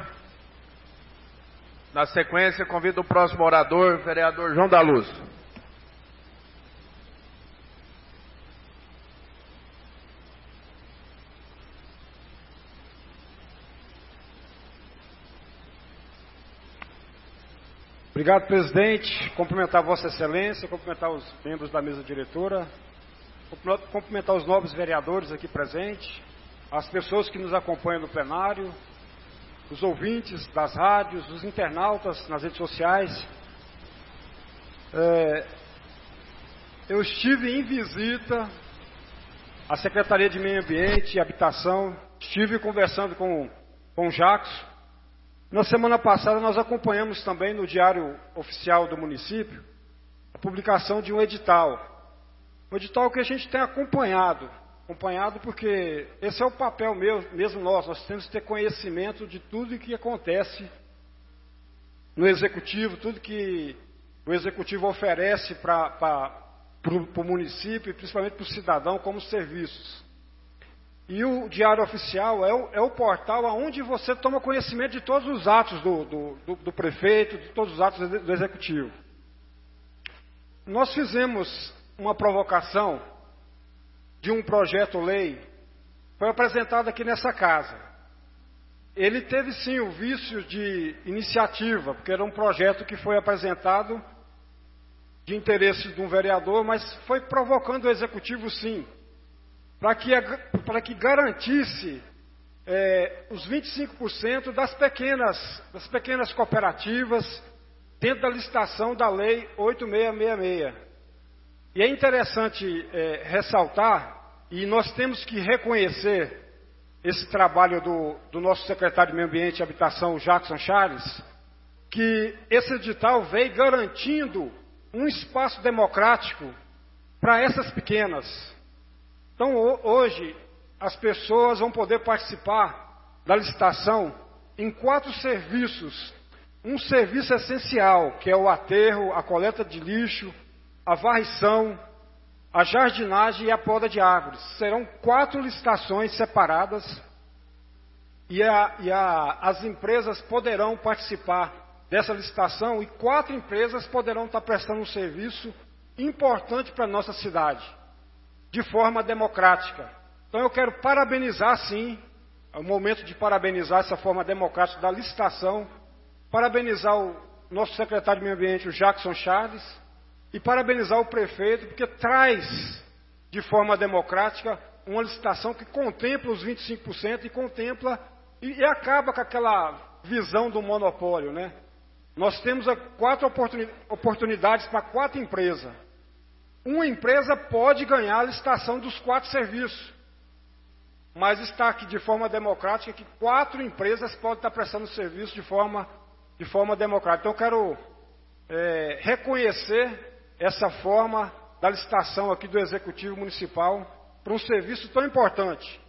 Na sequência, convido o próximo orador, vereador João da Luz. Obrigado, presidente. Cumprimentar Vossa Excelência, cumprimentar os membros da mesa diretora, cumprimentar os nobres vereadores aqui presentes, as pessoas que nos acompanham no plenário, os ouvintes das rádios, os internautas nas redes sociais. Eu estive em visita à Secretaria de Meio Ambiente e Habitação, estive conversando com o Jackson. Na semana passada nós acompanhamos também no Diário Oficial do município a publicação de um edital. Um edital que a gente tem acompanhado porque esse é o papel mesmo nós temos que ter conhecimento de tudo que acontece no Executivo, tudo que o Executivo oferece para o município e principalmente para o cidadão como serviços. E o Diário Oficial é o portal onde você toma conhecimento de todos os atos do prefeito, de todos os atos do Executivo. Nós fizemos uma provocação de um projeto-lei, foi apresentado aqui nessa casa. Ele teve sim o vício de iniciativa, porque era um projeto que foi apresentado de interesse de um vereador, mas foi provocando o Executivo sim, para que garantisse os 25% das pequenas cooperativas dentro da licitação da Lei 8666. E é interessante ressaltar, e nós temos que reconhecer esse trabalho do nosso secretário de Meio Ambiente e Habitação, Jackson Charles, que esse edital veio garantindo um espaço democrático para essas pequenas. Então, hoje, as pessoas vão poder participar da licitação em 4 serviços. Um serviço essencial, que é o aterro, a coleta de lixo, a varrição, a jardinagem e a poda de árvores. Serão 4 licitações separadas e as empresas poderão participar dessa licitação e 4 empresas poderão estar prestando um serviço importante para a nossa cidade, de forma democrática. Então eu quero parabenizar sim, é o momento de parabenizar essa forma democrática da licitação, parabenizar o nosso secretário de Meio Ambiente, o Jackson Charles, e parabenizar o prefeito, porque traz de forma democrática uma licitação que contempla os 25% e contempla e acaba com aquela visão do monopólio, né? Nós temos 4 oportunidades para 4 empresas. Uma empresa pode ganhar a licitação dos 4 serviços, mas está aqui de forma democrática que 4 empresas podem estar prestando serviço de forma democrática. Então eu quero reconhecer essa forma da licitação aqui do Executivo Municipal para um serviço tão importante.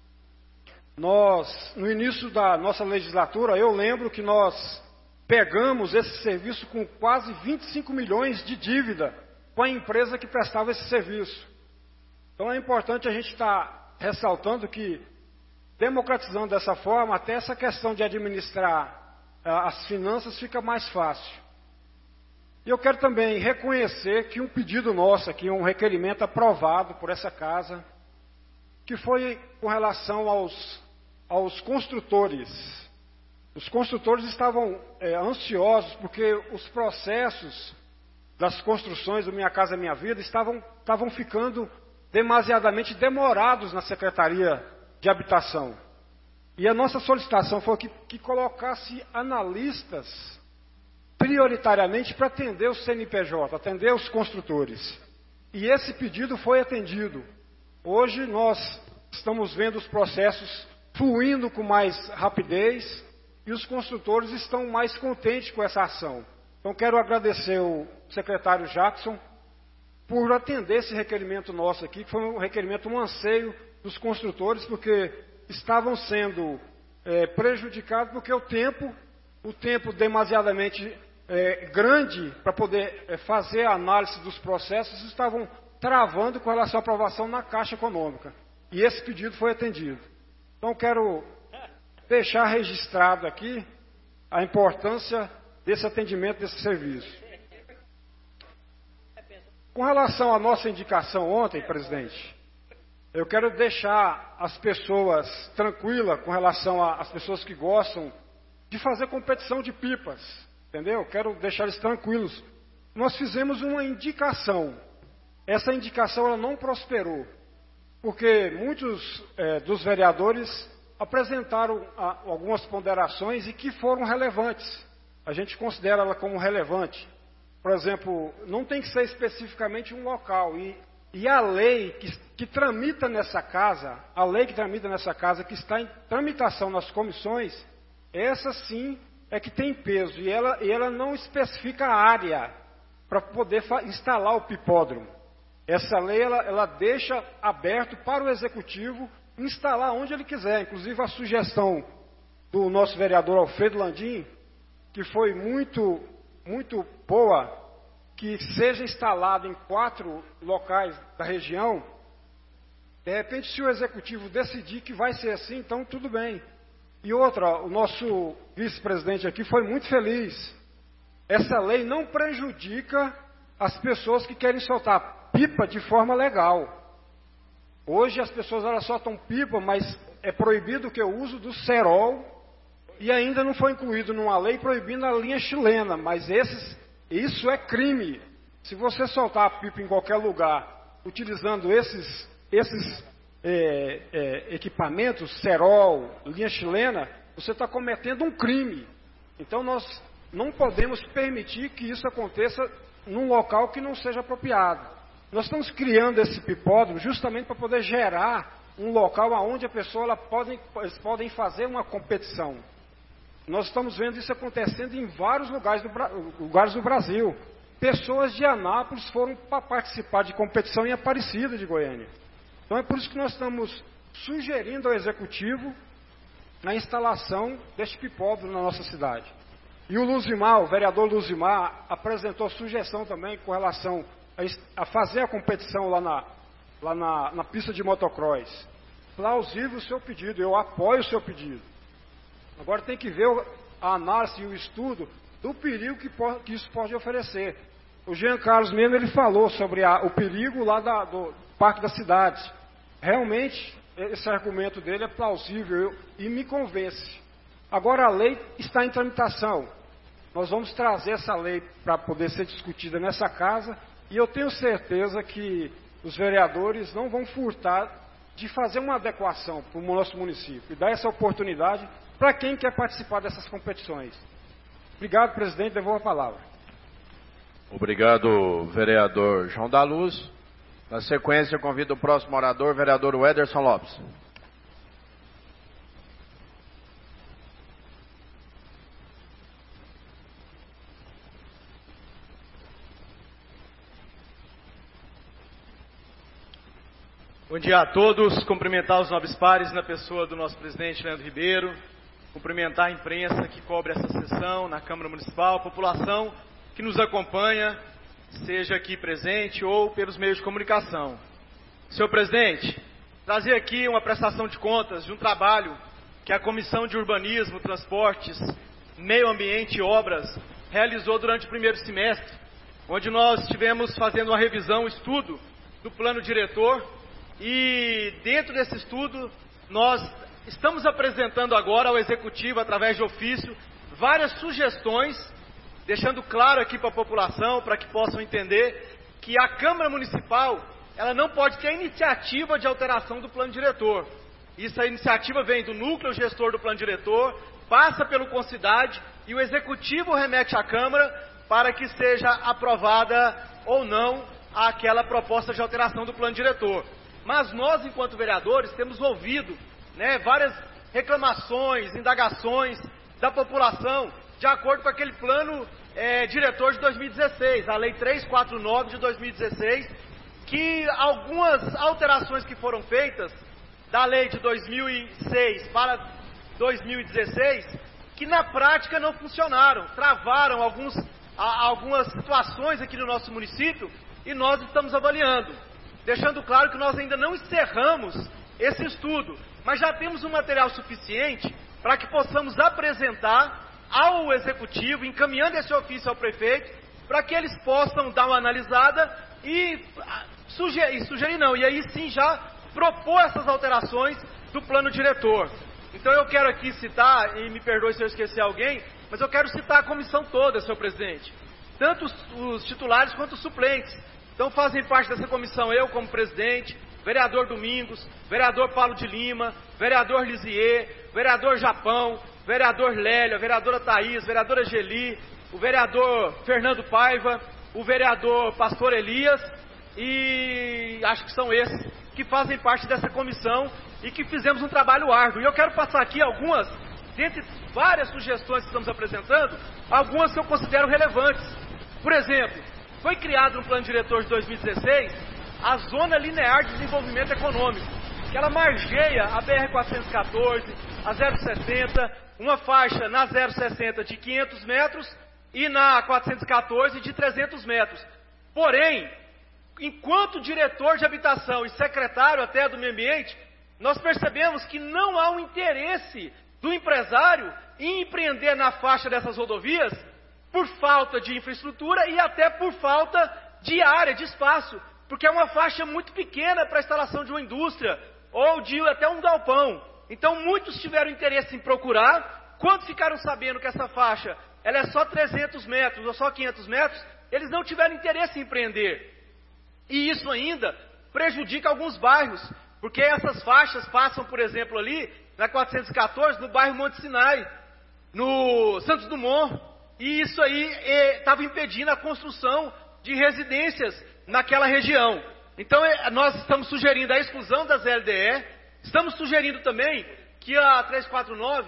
Nós, no início da nossa legislatura, eu lembro que nós pegamos esse serviço com quase 25 milhões de dívida com a empresa que prestava esse serviço. Então é importante a gente estar ressaltando que, democratizando dessa forma, até essa questão de administrar as finanças fica mais fácil. E eu quero também reconhecer que um pedido nosso aqui, um requerimento aprovado por essa casa, que foi com relação aos construtores. Os construtores estavam ansiosos porque os processos das construções do Minha Casa Minha Vida estavam ficando demasiadamente demorados na Secretaria de Habitação. E a nossa solicitação foi que colocasse analistas prioritariamente para atender o CNPJ, atender os construtores. E esse pedido foi atendido. Hoje nós estamos vendo os processos fluindo com mais rapidez e os construtores estão mais contentes com essa ação. Então quero agradecer o secretário Jackson por atender esse requerimento nosso aqui, que foi um requerimento, um anseio dos construtores, porque estavam sendo prejudicados porque o tempo demasiadamente grande para poder fazer a análise dos processos estavam travando com relação à aprovação na Caixa Econômica. E esse pedido foi atendido. Então quero deixar registrado aqui a importância desse atendimento, desse serviço. Com relação à nossa indicação ontem, presidente, eu quero deixar as pessoas tranquilas com relação às pessoas que gostam de fazer competição de pipas. entendeu? Quero deixar eles tranquilos. Nós fizemos uma indicação. Essa indicação ela não prosperou, porque muitos dos vereadores apresentaram algumas ponderações e que foram relevantes. A gente considera ela como relevante. Por exemplo, não tem que ser especificamente um local. E a lei que tramita nessa casa, que está em tramitação nas comissões, essa sim é que tem peso. E ela não especifica a área para poder instalar o pipódromo. Essa lei ela deixa aberto para o executivo instalar onde ele quiser. Inclusive a sugestão do nosso vereador Alfredo Landim, que foi muito, muito boa, que seja instalado em 4 locais da região. De repente, se o executivo decidir que vai ser assim, então tudo bem. E outra, o nosso vice-presidente aqui foi muito feliz. Essa lei não prejudica as pessoas que querem soltar pipa de forma legal. Hoje as pessoas elas soltam pipa, mas é proibido que o uso do cerol, e ainda não foi incluído numa lei proibindo a linha chilena, mas isso é crime. Se você soltar a pipa em qualquer lugar, utilizando esses equipamentos, cerol, linha chilena, você está cometendo um crime. Então nós não podemos permitir que isso aconteça num local que não seja apropriado. Nós estamos criando esse pipódromo justamente para poder gerar um local onde eles podem fazer uma competição. Nós estamos vendo isso acontecendo em vários lugares do Brasil. Pessoas de Anápolis foram para participar de competição em Aparecida de Goiânia. Então é por isso que nós estamos sugerindo ao Executivo a instalação deste pipódromo na nossa cidade. E o vereador Luzimar, apresentou sugestão também com relação a fazer a competição lá na pista de motocross. Plausível o seu pedido, eu apoio o seu pedido. Agora tem que ver a análise e o estudo do perigo que isso pode oferecer. O Jean Carlos mesmo ele falou sobre o perigo lá do Parque da Cidade. Realmente, esse argumento dele é plausível e me convence. Agora a lei está em tramitação. Nós vamos trazer essa lei para poder ser discutida nessa casa e eu tenho certeza que os vereadores não vão furtar de fazer uma adequação para o nosso município e dar essa oportunidade para quem quer participar dessas competições. Obrigado, presidente. Devolvo a palavra. Obrigado, vereador João da Luz. Na sequência, eu convido o próximo orador, vereador Wederson Lopes. Bom dia a todos, cumprimentar os nobres pares na pessoa do nosso presidente Leandro Ribeiro, cumprimentar a imprensa que cobre essa sessão na Câmara Municipal, a população que nos acompanha, seja aqui presente ou pelos meios de comunicação. Senhor presidente, trazer aqui uma prestação de contas de um trabalho que a Comissão de Urbanismo, Transportes, Meio Ambiente e Obras realizou durante o primeiro semestre, onde nós estivemos fazendo uma revisão, um estudo do plano diretor. E dentro desse estudo, nós estamos apresentando agora ao Executivo, através de ofício, várias sugestões, deixando claro aqui para a população, para que possam entender que a Câmara Municipal, ela não pode ter a iniciativa de alteração do plano diretor. A iniciativa vem do núcleo gestor do plano diretor, passa pelo Concidade e o Executivo remete à Câmara para que seja aprovada ou não aquela proposta de alteração do plano diretor. Mas nós, enquanto vereadores, temos ouvido várias reclamações, indagações da população de acordo com aquele plano diretor de 2016, a Lei 349 de 2016, que algumas alterações que foram feitas da lei de 2006 para 2016, que na prática não funcionaram, travaram algumas situações aqui no nosso município e nós estamos avaliando. Deixando claro que nós ainda não encerramos esse estudo, mas já temos um material suficiente para que possamos apresentar ao Executivo, encaminhando esse ofício ao prefeito, para que eles possam dar uma analisada e e aí sim já propor essas alterações do plano diretor. Então eu quero aqui citar, e me perdoe se eu esquecer alguém, mas eu quero citar a comissão toda, senhor presidente. Tanto os titulares quanto os suplentes. Então fazem parte dessa comissão eu como presidente, vereador Domingos, vereador Paulo de Lima, vereador Lisier, vereador Japão, vereador Lélia, vereadora Thaís, vereadora Geli, o vereador Fernando Paiva, o vereador Pastor Elias, e acho que são esses que fazem parte dessa comissão e que fizemos um trabalho árduo. E eu quero passar aqui algumas, dentre várias sugestões que estamos apresentando, algumas que eu considero relevantes. Por exemplo, foi criado no plano diretor de 2016 a Zona Linear de Desenvolvimento Econômico, que ela margeia a BR-414, a 060, uma faixa na 060 de 500 metros e na 414 de 300 metros. Porém, enquanto diretor de habitação e secretário até do meio ambiente, nós percebemos que não há um interesse do empresário em empreender na faixa dessas rodovias por falta de infraestrutura e até por falta de área, de espaço, porque é uma faixa muito pequena para a instalação de uma indústria ou de até um galpão. Então muitos tiveram interesse em procurar, quando ficaram sabendo que essa faixa ela é só 300 metros ou só 500 metros, eles não tiveram interesse em empreender. E isso ainda prejudica alguns bairros, porque essas faixas passam, por exemplo, ali na 414, no bairro Monte Sinai, no Santos Dumont, e isso aí estava impedindo a construção de residências naquela região. Então nós estamos sugerindo a exclusão das LDE, estamos sugerindo também que a 349,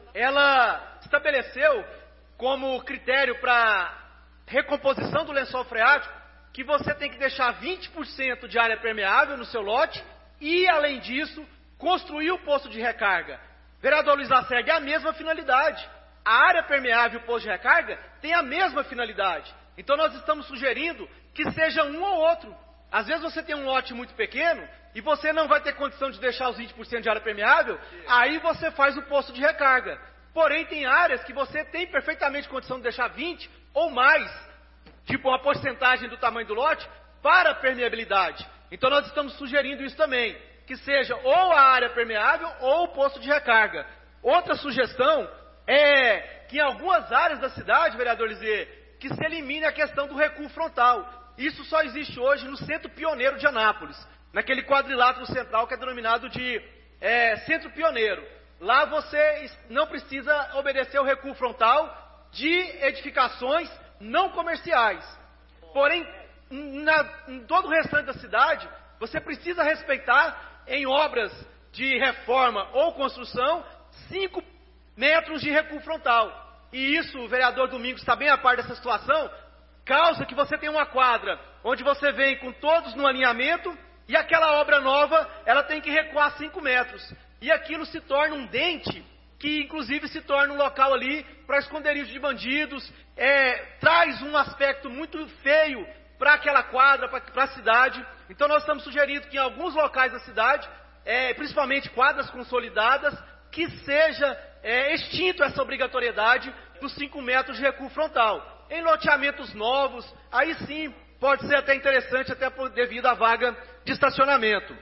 ela estabeleceu como critério para recomposição do lençol freático, que você tem que deixar 20% de área permeável no seu lote e, além disso, construir o posto de recarga. Vereador Luiz Lacerda, é a mesma finalidade. A área permeável e o posto de recarga tem a mesma finalidade. Então nós estamos sugerindo que seja um ou outro. Às vezes você tem um lote muito pequeno e você não vai ter condição de deixar os 20% de área permeável, aí você faz o posto de recarga. Porém, tem áreas que você tem perfeitamente condição de deixar 20% ou mais, tipo uma porcentagem do tamanho do lote, para a permeabilidade. Então nós estamos sugerindo isso também, que seja ou a área permeável ou o posto de recarga. Outra sugestão é que em algumas áreas da cidade, vereador Lisier, que se elimine a questão do recuo frontal. Isso só existe hoje no Centro Pioneiro de Anápolis, naquele quadrilátero central que é denominado de Centro Pioneiro. Lá você não precisa obedecer o recuo frontal de edificações não comerciais. Porém, em todo o restante da cidade, você precisa respeitar, em obras de reforma ou construção, 5 metros de recuo frontal. E isso, o vereador Domingos está bem a par dessa situação, causa que você tem uma quadra onde você vem com todos no alinhamento e aquela obra nova, ela tem que recuar 5 metros. E aquilo se torna um dente, que inclusive se torna um local ali para esconderijo de bandidos, traz um aspecto muito feio para aquela quadra, para a cidade. Então nós estamos sugerindo que em alguns locais da cidade, principalmente quadras consolidadas, que seja extinto essa obrigatoriedade dos 5 metros de recuo frontal. Em loteamentos novos, aí sim pode ser até interessante, até devido à vaga de estacionamento.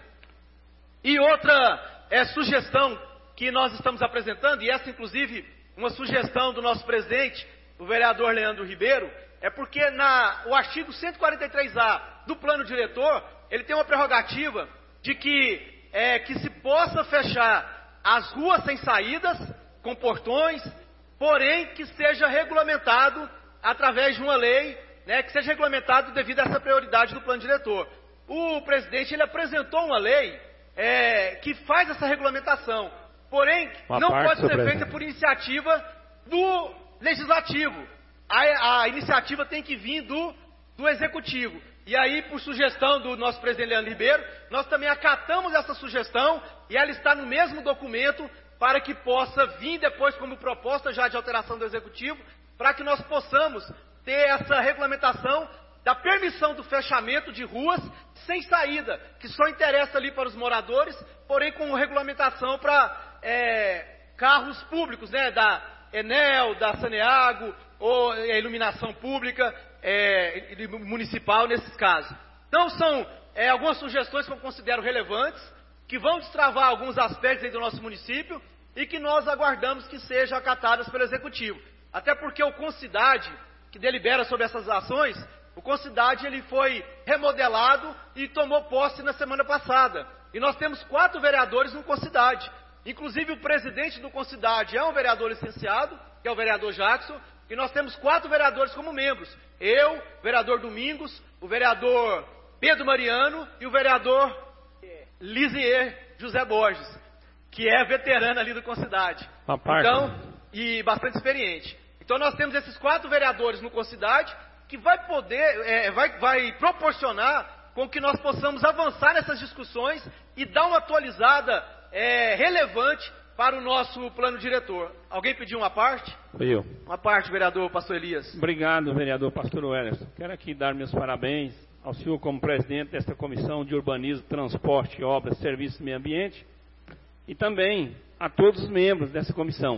E outra sugestão que nós estamos apresentando, e essa inclusive uma sugestão do nosso presidente, o vereador Leandro Ribeiro, é porque o artigo 143A do plano diretor, ele tem uma prerrogativa de que se possa fechar as ruas sem saídas, com portões, porém que seja regulamentado através de uma lei, que seja regulamentado devido a essa prioridade do plano diretor. O presidente, ele apresentou uma lei que faz essa regulamentação, porém não pode ser feita por iniciativa do legislativo. A iniciativa tem que vir do executivo. E aí, por sugestão do nosso presidente Leandro Ribeiro, nós também acatamos essa sugestão e ela está no mesmo documento para que possa vir depois como proposta já de alteração do executivo, para que nós possamos ter essa regulamentação da permissão do fechamento de ruas sem saída, que só interessa ali para os moradores, porém com regulamentação para carros públicos, da Enel, da Saneago, ou a iluminação pública municipal nesses casos. Então são algumas sugestões que eu considero relevantes, que vão destravar alguns aspectos aí do nosso município e que nós aguardamos que sejam acatadas pelo Executivo. Até porque o Concidade, que delibera sobre essas ações, o Concidade ele foi remodelado e tomou posse na semana passada. E nós temos 4 vereadores no Concidade. Inclusive o presidente do Concidade é um vereador licenciado, que é o vereador Jackson, e nós temos 4 vereadores como membros. Eu, o vereador Domingos, o vereador Pedro Mariano e o vereador Lisier José Borges, que é veterano ali do Concidade. Então, e bastante experiente. Então nós temos esses 4 vereadores no Concidade, que vai poder, vai proporcionar com que nós possamos avançar nessas discussões e dar uma atualizada relevante para o nosso plano diretor. Alguém pediu uma parte? Foi eu. Uma parte, vereador Pastor Elias. Obrigado, vereador Pastor Wellington. Quero aqui dar meus parabéns ao senhor como presidente desta Comissão de Urbanismo, Transporte, Obras, Serviços e Meio Ambiente, e também a todos os membros dessa comissão.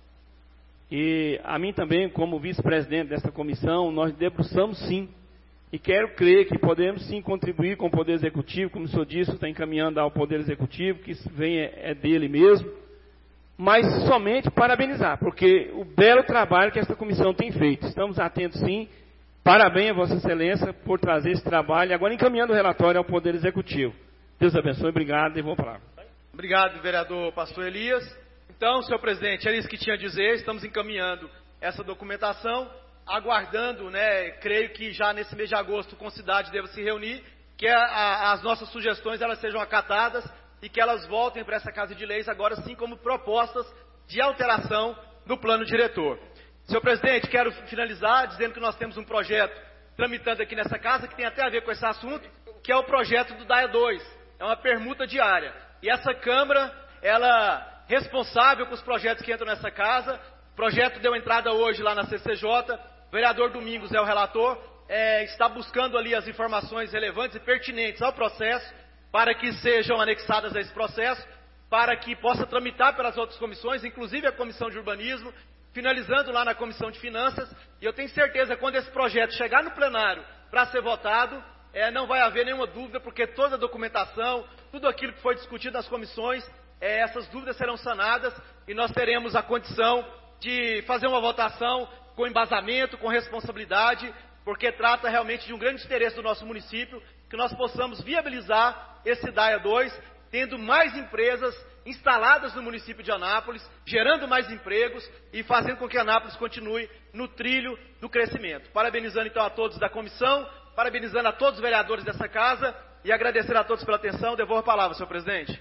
E a mim também, como vice-presidente desta comissão, nós debruçamos sim, e quero crer que podemos sim contribuir com o Poder Executivo, como o senhor disse, está encaminhando ao Poder Executivo, que isso vem é dele mesmo, mas somente parabenizar, porque o belo trabalho que esta comissão tem feito. Estamos atentos sim, parabéns a Vossa Excelência por trazer esse trabalho, agora encaminhando o relatório ao Poder Executivo. Deus abençoe, obrigado e vou falar. Obrigado, vereador Pastor Elias. Então, senhor presidente, era isso que tinha a dizer, estamos encaminhando essa documentação, aguardando, creio que já nesse mês de agosto o Concidade deva se reunir, que as nossas sugestões elas sejam acatadas e que elas voltem para essa Casa de Leis agora sim como propostas de alteração no plano diretor. Senhor presidente, quero finalizar dizendo que nós temos um projeto tramitando aqui nessa casa que tem até a ver com esse assunto, que é o projeto do DAE 2, é uma permuta diária. E essa Câmara, ela responsável com os projetos que entram nessa casa. O projeto deu entrada hoje lá na CCJ, o vereador Domingos é o relator, está buscando ali as informações relevantes e pertinentes ao processo, para que sejam anexadas a esse processo, para que possa tramitar pelas outras comissões, inclusive a Comissão de Urbanismo, finalizando lá na Comissão de Finanças, e eu tenho certeza que quando esse projeto chegar no plenário para ser votado, não vai haver nenhuma dúvida, porque toda a documentação, tudo aquilo que foi discutido nas comissões, essas dúvidas serão sanadas e nós teremos a condição de fazer uma votação com embasamento, com responsabilidade, porque trata realmente de um grande interesse do nosso município, que nós possamos viabilizar esse DAE 2, tendo mais empresas instaladas no município de Anápolis, gerando mais empregos e fazendo com que Anápolis continue no trilho do crescimento. Parabenizando então a todos da comissão, parabenizando a todos os vereadores dessa casa e agradecer a todos pela atenção. Devolvo a palavra, senhor presidente.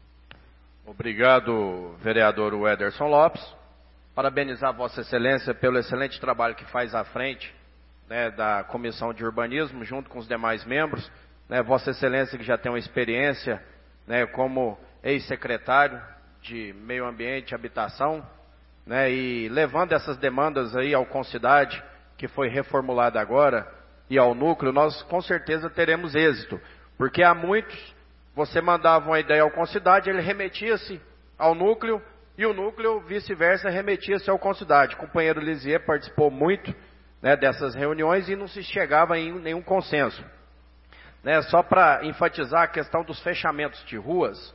Obrigado, vereador Wederson Lopes. Parabenizar Vossa Excelência pelo excelente trabalho que faz à frente da Comissão de Urbanismo, junto com os demais membros. Vossa Excelência que já tem uma experiência como ex-secretário de Meio Ambiente e Habitação, e levando essas demandas aí ao Concidade, que foi reformulada agora, e ao núcleo, nós com certeza teremos êxito, porque há muitos, você mandava uma ideia ao Concidade, ele remetia-se ao núcleo, e o núcleo, vice-versa, remetia-se ao Concidade. O companheiro Lisier participou muito dessas reuniões e não se chegava em nenhum consenso. Só para enfatizar a questão dos fechamentos de ruas,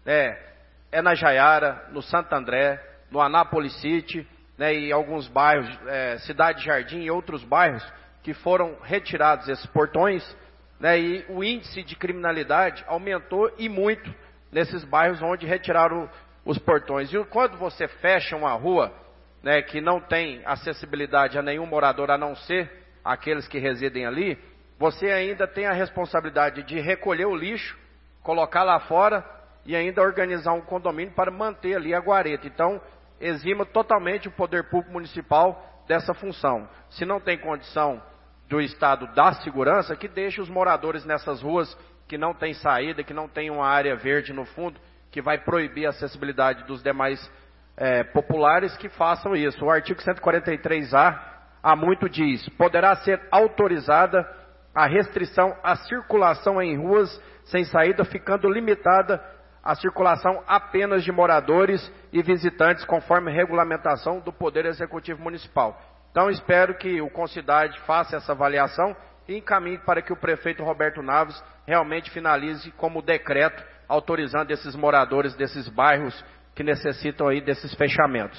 na Jaiara, no Santo André, no Anápolis City, e alguns bairros, Cidade Jardim e outros bairros, que foram retirados esses portões, e o índice de criminalidade aumentou e muito nesses bairros onde retiraram os portões. E quando você fecha uma rua, que não tem acessibilidade a nenhum morador, a não ser aqueles que residem ali, você ainda tem a responsabilidade de recolher o lixo, colocar lá fora e ainda organizar um condomínio para manter ali a guarita. Então, exima totalmente o poder público municipal dessa função. Se não tem condição do Estado dar segurança, que deixe os moradores nessas ruas que não tem saída, que não tem uma área verde no fundo, que vai proibir a acessibilidade dos demais populares, que façam isso. O artigo 143A, há muito diz, poderá ser autorizada a restrição à circulação em ruas sem saída, ficando limitada a circulação apenas de moradores e visitantes, conforme regulamentação do Poder Executivo Municipal. Então, espero que o Concidade faça essa avaliação e encaminhe para que o prefeito Roberto Naves realmente finalize como decreto, autorizando esses moradores desses bairros que necessitam aí desses fechamentos.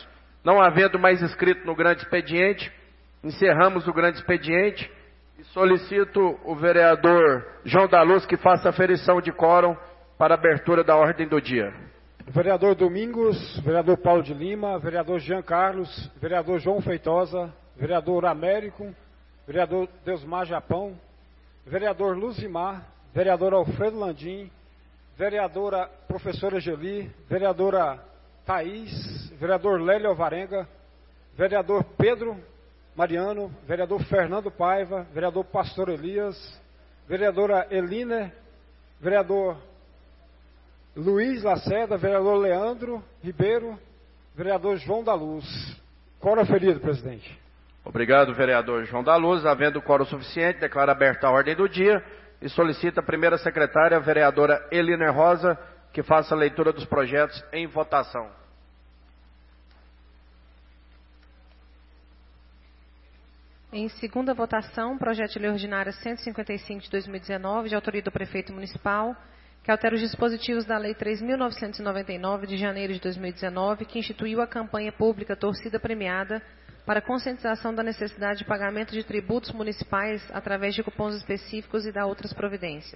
Não havendo mais inscrito no grande expediente, encerramos o grande expediente e solicito o vereador João da Luz que faça a aferição de quórum para a abertura da ordem do dia. Vereador Domingos, vereador Paulo de Lima, vereador Jean Carlos, vereador João Feitosa, vereador Américo, vereador Deusmar Japão, vereador Luzimar, vereador Alfredo Landim, vereadora professora Geli, vereadora Thaís, vereador Lélio Alvarenga, vereador Pedro Mariano, vereador Fernando Paiva, vereador Pastor Elias, vereadora Eline, vereador Luiz Lacerda, vereador Leandro Ribeiro, vereador João da Luz. Quórum ferido, presidente. Obrigado, vereador João da Luz. Havendo quórum suficiente, declara aberta a ordem do dia e solicita a primeira secretária, a vereadora Eline Rosa, que faça a leitura dos projetos em votação. Em segunda votação, projeto de lei ordinária 155 de 2019, de autoria do prefeito municipal, que altera os dispositivos da Lei 3.999, de janeiro de 2019, que instituiu a campanha pública Torcida Premiada para conscientização da necessidade de pagamento de tributos municipais através de cupons específicos e da outras providências.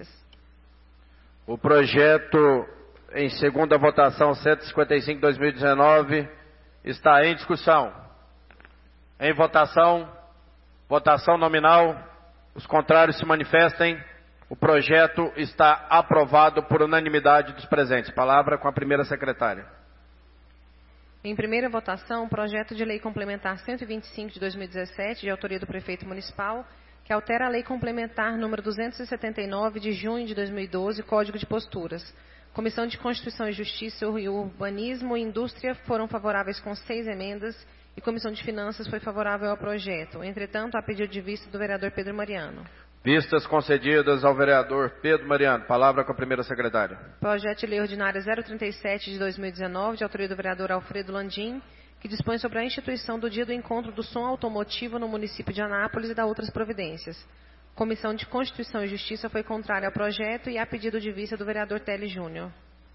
O projeto, em segunda votação 155 de 2019, está em discussão. Em votação, votação nominal, os contrários se manifestem. O projeto está aprovado por unanimidade dos presentes. Palavra com a primeira secretária. Em primeira votação, o projeto de lei complementar 125 de 2017, de autoria do prefeito municipal, que altera a lei complementar número 279 de junho de 2012, Código de Posturas. Comissão de Constituição e Justiça e Urbanismo e Indústria foram favoráveis com 6 emendas e Comissão de Finanças foi favorável ao projeto. Entretanto, a pedido de vista do vereador Pedro Mariano. Vistas concedidas ao vereador Pedro Mariano. Palavra com a primeira secretária. Projeto de lei ordinária 037 de 2019, de autoria do vereador Alfredo Landim, que dispõe sobre a instituição do Dia do Encontro do Som Automotivo no município de Anápolis e da outras providências. Comissão de Constituição e Justiça foi contrária ao projeto e a pedido de vista do vereador Télio Júnior.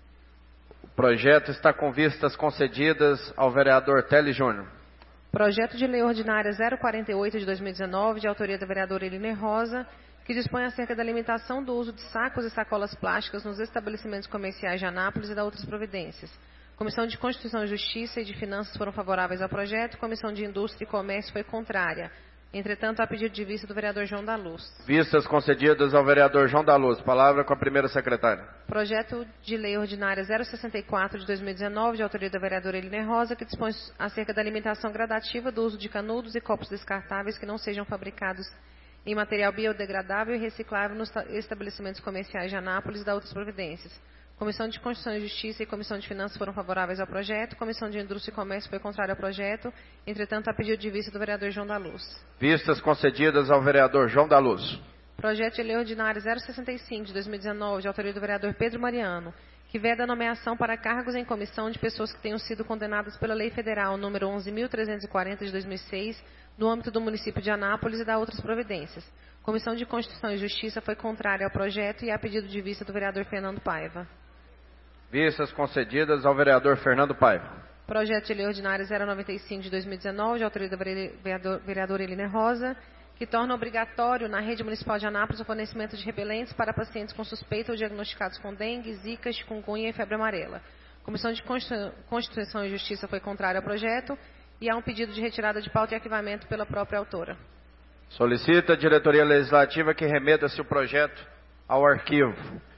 O projeto está com vistas concedidas ao vereador Télio Júnior. Projeto de lei ordinária 048 de 2019, de autoria da vereadora Eline Rosa, que dispõe acerca da limitação do uso de sacos e sacolas plásticas nos estabelecimentos comerciais de Anápolis e da outras providências. Comissão de Constituição e Justiça e de Finanças foram favoráveis ao projeto. Comissão de Indústria e Comércio foi contrária. Entretanto, a pedido de vista do vereador João da Luz. Vistas concedidas ao vereador João da Luz. Palavra com a primeira secretária. Projeto de lei ordinária 064 de 2019, de autoria da vereadora Eline Rosa, que dispõe acerca da limitação gradativa do uso de canudos e copos descartáveis que não sejam fabricados em material biodegradável e reciclável nos estabelecimentos comerciais de Anápolis e da outras providências. Comissão de Constituição e Justiça e Comissão de Finanças foram favoráveis ao projeto. Comissão de Indústria e Comércio foi contrária ao projeto. Entretanto, a pedido de vista do vereador João da Luz. Vistas concedidas ao vereador João da Luz. Projeto de lei ordinário 065 de 2019, de autoria do vereador Pedro Mariano, que veda a nomeação para cargos em comissão de pessoas que tenham sido condenadas pela Lei Federal número 11.340 de 2006, no âmbito do município de Anápolis e da outras providências. Comissão de Constituição e Justiça foi contrária ao projeto e a pedido de vista do vereador Fernando Paiva. Vistas concedidas ao vereador Fernando Paiva. Projeto de lei ordinário 095 de 2019, de autoria da vereadora Eline Rosa, que torna obrigatório na rede municipal de Anápolis o fornecimento de repelentes para pacientes com suspeita ou diagnosticados com dengue, zika, chikungunya e febre amarela. Comissão de Constituição e Justiça foi contrária ao projeto e há um pedido de retirada de pauta e arquivamento pela própria autora. Solicita a diretoria legislativa que remeta-se o projeto ao arquivo.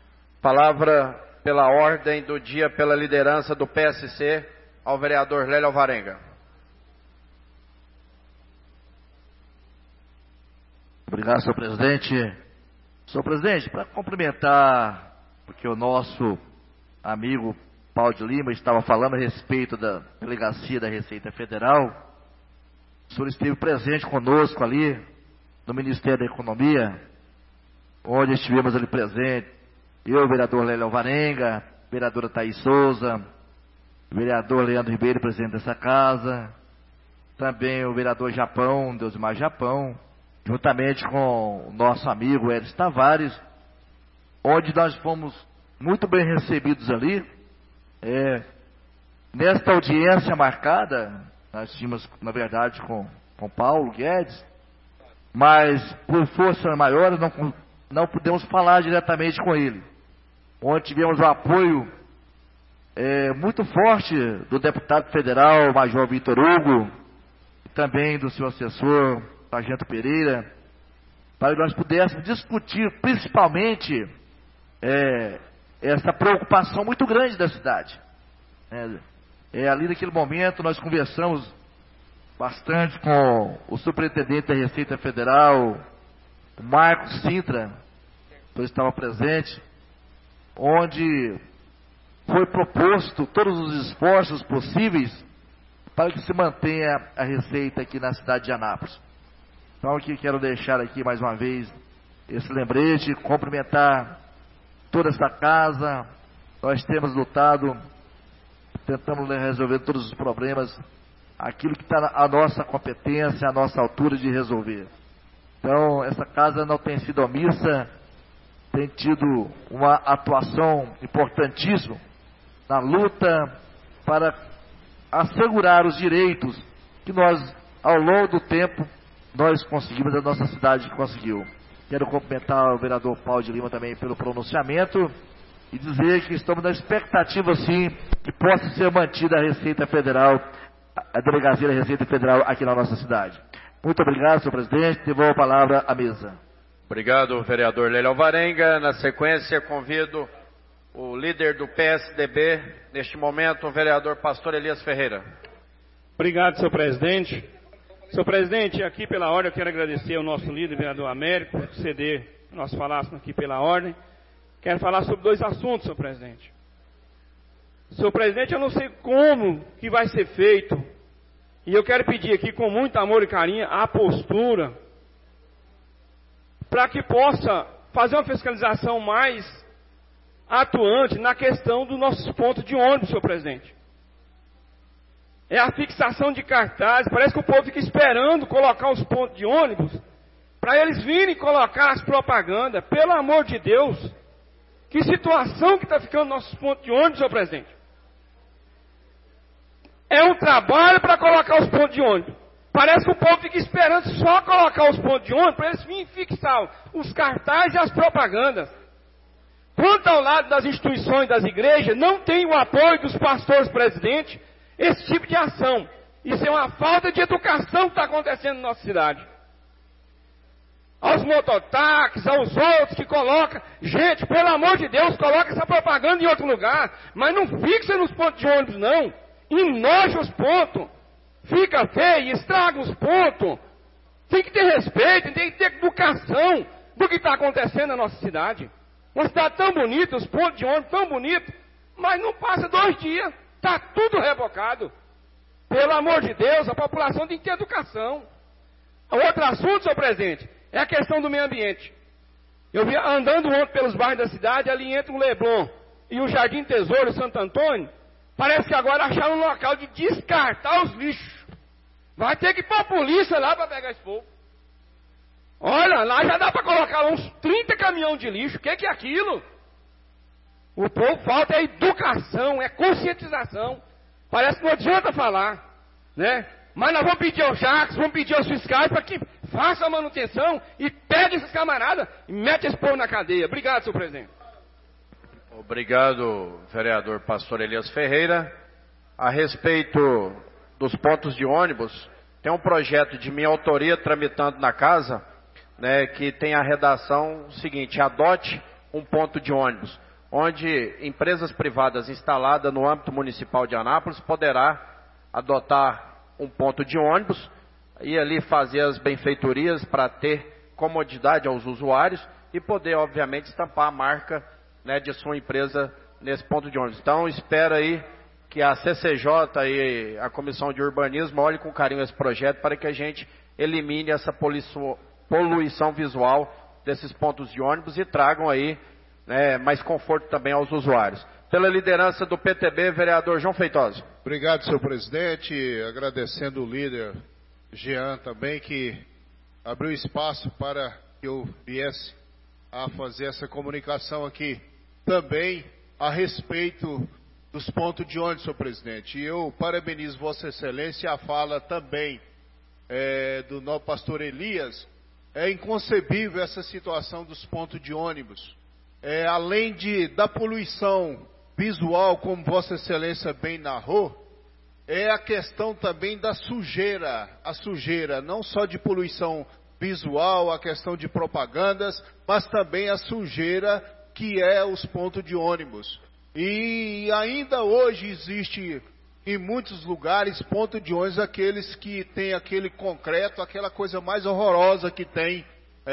Palavra pela ordem do dia, pela liderança do PSC, ao vereador Lélio Alvarenga. Obrigado, senhor presidente. Senhor presidente, para cumprimentar, porque o nosso amigo Paulo de Lima estava falando a respeito da delegacia da Receita Federal, o senhor esteve presente conosco ali, no Ministério da Economia, onde estivemos ali presente, eu, o vereador Lélio Alvarenga, vereadora Thaís Souza, o vereador Leandro Ribeiro, presidente dessa casa, também o vereador Japão, Deusmar Japão, juntamente com o nosso amigo Eris Tavares, onde nós fomos muito bem recebidos ali. Nesta audiência marcada, Nós tínhamos, na verdade, com Paulo Guedes, mas por força maior não pudemos falar diretamente com ele. Onde tivemos o apoio muito forte do deputado federal, Major Vitor Hugo, e também do seu assessor, Sargento Pereira, para que nós pudéssemos discutir principalmente essa preocupação muito grande da cidade. Ali naquele momento nós conversamos bastante com o superintendente da Receita Federal, o Marcos Sintra, que estava presente, onde foi proposto todos os esforços possíveis para que se mantenha a Receita aqui na cidade de Anápolis. Então aqui quero deixar aqui mais uma vez esse lembrete, cumprimentar toda esta casa. Nós temos lutado, tentamos resolver todos os problemas, aquilo que está à nossa competência, à nossa altura de resolver. Então essa casa não tem sido omissa, tem tido uma atuação importantíssima na luta para assegurar os direitos que nós, ao longo do tempo, nós conseguimos, a nossa cidade conseguiu. Quero cumprimentar o vereador Paulo de Lima também pelo pronunciamento e dizer que estamos na expectativa, sim, que possa ser mantida a Receita Federal, a delegacia da Receita Federal aqui na nossa cidade. Muito obrigado, senhor presidente. Devolvo a palavra à mesa. Obrigado, vereador Lélio Alvarenga. Na sequência, convido o líder do PSDB, neste momento, o vereador Pastor Elias Ferreira. Obrigado, senhor presidente. Senhor presidente, aqui pela ordem, eu quero agradecer ao nosso líder, vereador Américo, por ceder, nós falássemos aqui pela ordem. Quero falar sobre 2 assuntos, senhor presidente. Senhor presidente, eu não sei como que vai ser feito, e eu quero pedir aqui com muito amor e carinho a postura, para que possa fazer uma fiscalização mais atuante na questão dos nossos pontos de ônibus, senhor presidente. É a fixação de cartazes, parece que o povo fica esperando colocar os pontos de ônibus, para eles virem colocar as propagandas. Pelo amor de Deus, que situação que está ficando nossos pontos de ônibus, senhor presidente. É um trabalho para colocar os pontos de ônibus. Parece que o povo fica esperando só colocar os pontos de ônibus, para eles virem fixar os cartazes e as propagandas. Quanto ao lado das instituições das igrejas, não tem o apoio dos pastores presidentes, esse tipo de ação. Isso é uma falta de educação que está acontecendo na nossa cidade. Aos mototáxis, aos outros que colocam, gente, pelo amor de Deus, coloca essa propaganda em outro lugar, mas não fixa nos pontos de ônibus não, enoja os pontos, fica feio, estraga os pontos. Tem que ter respeito, tem que ter educação do que está acontecendo na nossa cidade. Uma cidade tão bonita, os pontos de ônibus tão bonitos, mas não passa 2 dias, está tudo rebocado. Pelo amor de Deus, a população tem que ter educação. Outro assunto, senhor presidente, é a questão do meio ambiente. Eu vi andando ontem pelos bairros da cidade, ali entre o Leblon e o Jardim Tesouro, Santo Antônio, parece que agora acharam um local de descartar os lixos. Vai ter que ir para a polícia lá para pegar esse povo. Olha, lá já dá para colocar uns 30 caminhões de lixo. O que é aquilo? O povo falta é educação, é conscientização. Parece que não adianta falar, né? Mas nós vamos pedir aos Jacques, vamos pedir aos fiscais para que façam a manutenção e pegue esses camaradas e mete esse povo na cadeia. Obrigado, senhor presidente. Obrigado, vereador Pastor Elias Ferreira. A respeito dos pontos de ônibus, tem um projeto de minha autoria tramitando na casa, né, que tem a redação seguinte: adote um ponto de ônibus, onde empresas privadas instaladas no âmbito municipal de Anápolis poderá adotar um ponto de ônibus e ali fazer as benfeitorias para ter comodidade aos usuários e poder, obviamente, estampar a marca, né, de sua empresa nesse ponto de ônibus. Então, espero aí que a CCJ e a Comissão de Urbanismo olhem com carinho esse projeto para que a gente elimine essa poluição visual desses pontos de ônibus e tragam aí, né, mais conforto também aos usuários. Pela liderança do PTB, vereador João Feitosa. Obrigado, senhor presidente. Agradecendo o líder Jean também, que abriu espaço para que eu viesse a fazer essa comunicação aqui. Também a respeito dos pontos de ônibus, senhor presidente. E eu parabenizo Vossa Excelência e a fala também do nosso pastor Elias. É inconcebível essa situação dos pontos de ônibus. Além da poluição visual, como Vossa Excelência bem narrou, é a questão também da sujeira. A sujeira, não só de poluição visual, a questão de propagandas, mas também a sujeira que é os pontos de ônibus. E ainda hoje existe em muitos lugares pontos de ônibus, aqueles que tem aquele concreto, aquela coisa mais horrorosa que tem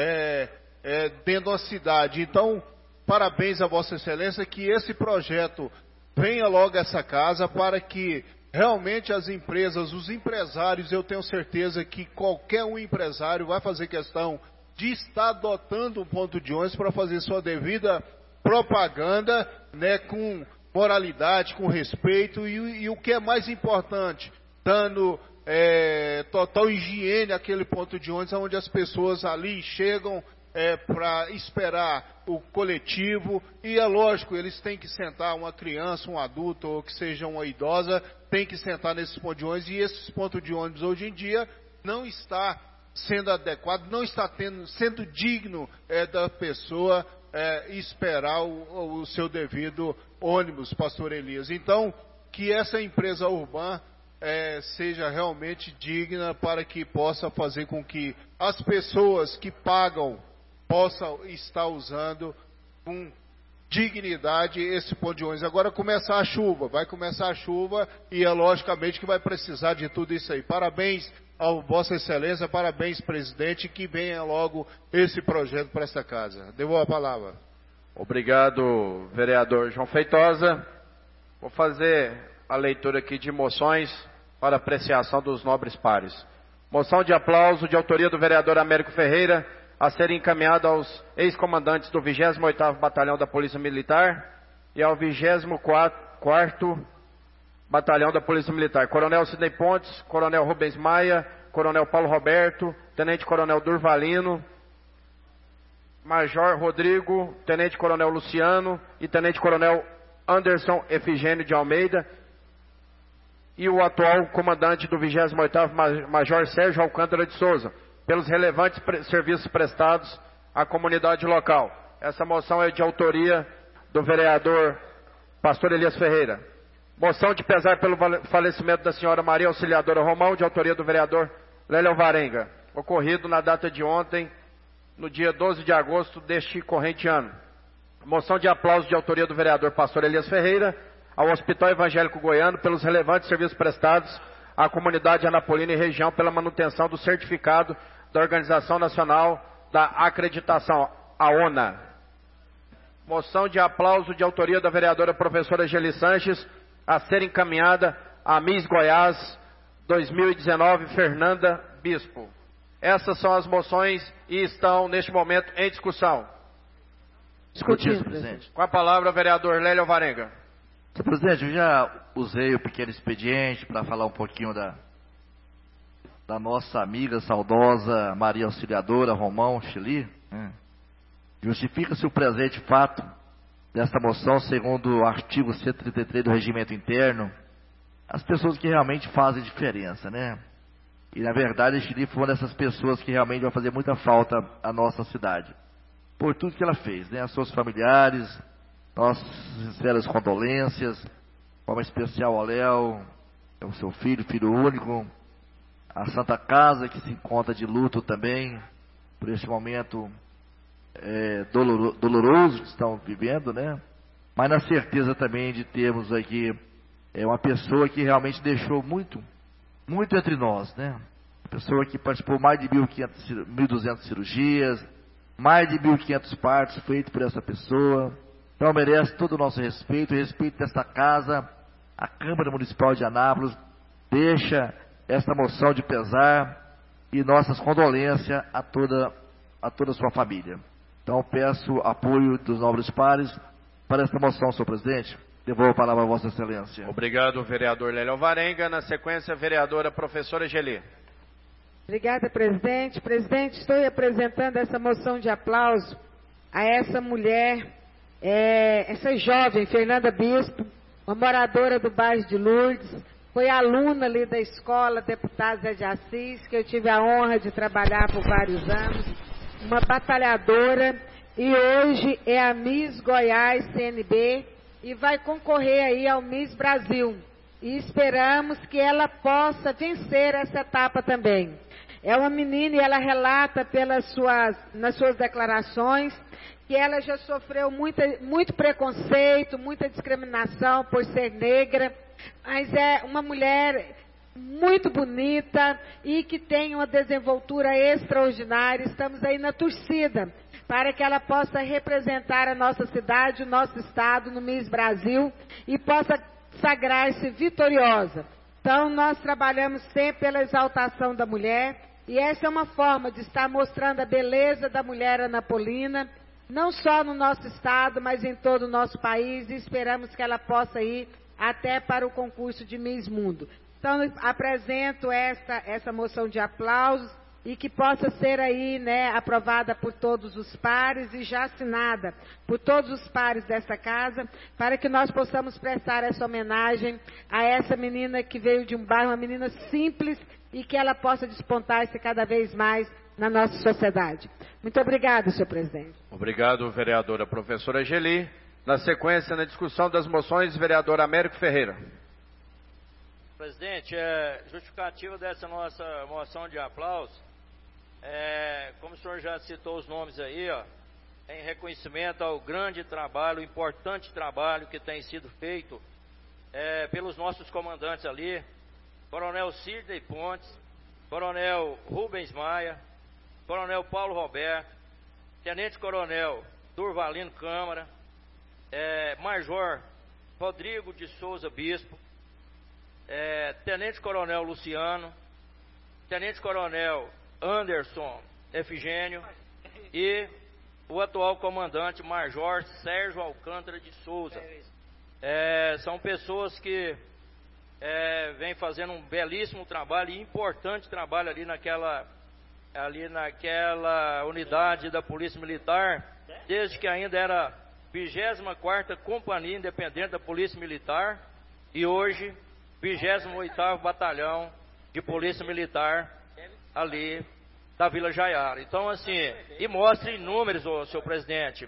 dentro da cidade. Então, parabéns a Vossa Excelência, que esse projeto venha logo a essa casa para que realmente as empresas, os empresários, eu tenho certeza que qualquer um empresário vai fazer questão de estar adotando um ponto de ônibus para fazer sua devida propaganda, né, com moralidade, com respeito e o que é mais importante, dando total higiene àquele ponto de ônibus, onde as pessoas ali chegam para esperar o coletivo, e é lógico, eles têm que sentar, uma criança, um adulto, ou que seja uma idosa, tem que sentar nesses pontos de ônibus, e esses pontos de ônibus hoje em dia não está sendo adequado, não está sendo digno da pessoa esperar o seu devido ônibus, pastor Elias. Então, que essa empresa urbana seja realmente digna para que possa fazer com que as pessoas que pagam possam estar usando com dignidade esse ponto de ônibus. Agora vai começar a chuva e logicamente que vai precisar de tudo isso aí. Parabéns ao Vossa Excelência, parabéns, presidente, que venha logo esse projeto para esta casa. Devolvo a palavra. Obrigado, vereador João Feitosa. Vou fazer a leitura aqui de moções para apreciação dos nobres pares. Moção de aplauso de autoria do vereador Américo Ferreira, a ser encaminhada aos ex-comandantes do 28º Batalhão da Polícia Militar e ao 24º Batalhão da Polícia Militar. Coronel Sidney Pontes, Coronel Rubens Maia, Coronel Paulo Roberto, Tenente Coronel Durvalino, Major Rodrigo, Tenente Coronel Luciano e Tenente Coronel Anderson Efigênio de Almeida, e o atual comandante do 28º Major Sérgio Alcântara de Souza, pelos relevantes serviços prestados à comunidade local. Essa moção é de autoria do vereador pastor Elias Ferreira. Moção de pesar pelo falecimento da senhora Maria Auxiliadora Romão, de autoria do vereador Lélio Alvarenga, ocorrido na data de ontem, no dia 12 de agosto deste corrente ano. Moção de aplauso de autoria do vereador pastor Elias Ferreira ao Hospital Evangélico Goiano pelos relevantes serviços prestados à comunidade anapolina e região pela manutenção do certificado da Organização Nacional da Acreditação, a ONA. Moção de aplauso de autoria da vereadora professora Geli Sanches a ser encaminhada a Miss Goiás 2019, Fernanda Bispo. Essas são as moções e estão, neste momento, em discussão. Discutido, presidente. Com a palavra, o vereador Lélio Alvarenga. Senhor presidente, eu já usei o pequeno expediente para falar um pouquinho da nossa amiga saudosa Maria Auxiliadora Romão Chili. Justifica-se o presente fato desta moção, segundo o artigo 133 do Regimento Interno, as pessoas que realmente fazem diferença, né? E, na verdade, a Chili foi uma dessas pessoas que realmente vai fazer muita falta à nossa cidade. Por tudo que ela fez, né? Aos seus familiares, nossas sinceras condolências, de forma especial ao Léo, ao seu filho único, a Santa Casa, que se encontra de luto também, por esse momento doloroso que estão vivendo, né? Mas na certeza também de termos aqui uma pessoa que realmente deixou muito entre nós, né? Uma pessoa que participou mais de 1.200 cirurgias, mais de 1.500 partos feitos por essa pessoa. Então merece todo o nosso respeito, o respeito desta casa. A Câmara Municipal de Anápolis deixa esta moção de pesar e nossas condolências a toda a sua família. Então peço apoio dos nobres pares para esta moção, senhor presidente. Devolvo a palavra a Vossa Excelência. Obrigado, vereador Lélio Alvarenga. Na sequência, a vereadora professora Geli. Obrigada, presidente. Presidente, estou apresentando essa moção de aplauso a essa mulher, essa jovem, Fernanda Bispo, uma moradora do bairro de Lourdes, foi aluna ali da escola Deputado Zé de Assis, que eu tive a honra de trabalhar por vários anos, uma batalhadora, e hoje é a Miss Goiás CNB e vai concorrer aí ao Miss Brasil. E esperamos que ela possa vencer essa etapa também. É uma menina e ela relata nas suas declarações que ela já sofreu muito preconceito, muita discriminação por ser negra, mas é uma mulher muito bonita e que tem uma desenvoltura extraordinária. Estamos aí na torcida para que ela possa representar a nossa cidade, o nosso estado no Miss Brasil e possa sagrar-se vitoriosa. Então, nós trabalhamos sempre pela exaltação da mulher e essa é uma forma de estar mostrando a beleza da mulher anapolina, não só no nosso estado, mas em todo o nosso país, e esperamos que ela possa ir até para o concurso de Miss Mundo. Então, apresento essa moção de aplausos e que possa ser aí, né, aprovada por todos os pares e já assinada por todos os pares dessa casa, para que nós possamos prestar essa homenagem a essa menina que veio de um bairro, uma menina simples, e que ela possa despontar-se cada vez mais na nossa sociedade. Muito obrigada, senhor presidente. Obrigado, vereadora professora Geli. Na sequência, na discussão das moções, vereador Américo Ferreira. Presidente, justificativa dessa nossa moção de aplauso, como o senhor já citou os nomes aí, ó, em reconhecimento ao grande trabalho, importante trabalho que tem sido feito pelos nossos comandantes ali, Coronel Sidney Pontes, Coronel Rubens Maia, Coronel Paulo Roberto, Tenente Coronel Durvalino Câmara, Major Rodrigo de Souza Bispo, Tenente Coronel Luciano, Tenente Coronel Anderson Efigênio e o atual comandante Major Sérgio Alcântara de Souza. São pessoas que vêm fazendo um belíssimo trabalho e importante trabalho ali naquela unidade da Polícia Militar, desde que ainda era 24ª Companhia Independente da Polícia Militar e hoje 28º Batalhão de Polícia Militar ali da Vila Jaiara. Então, assim, e mostra em números, senhor presidente,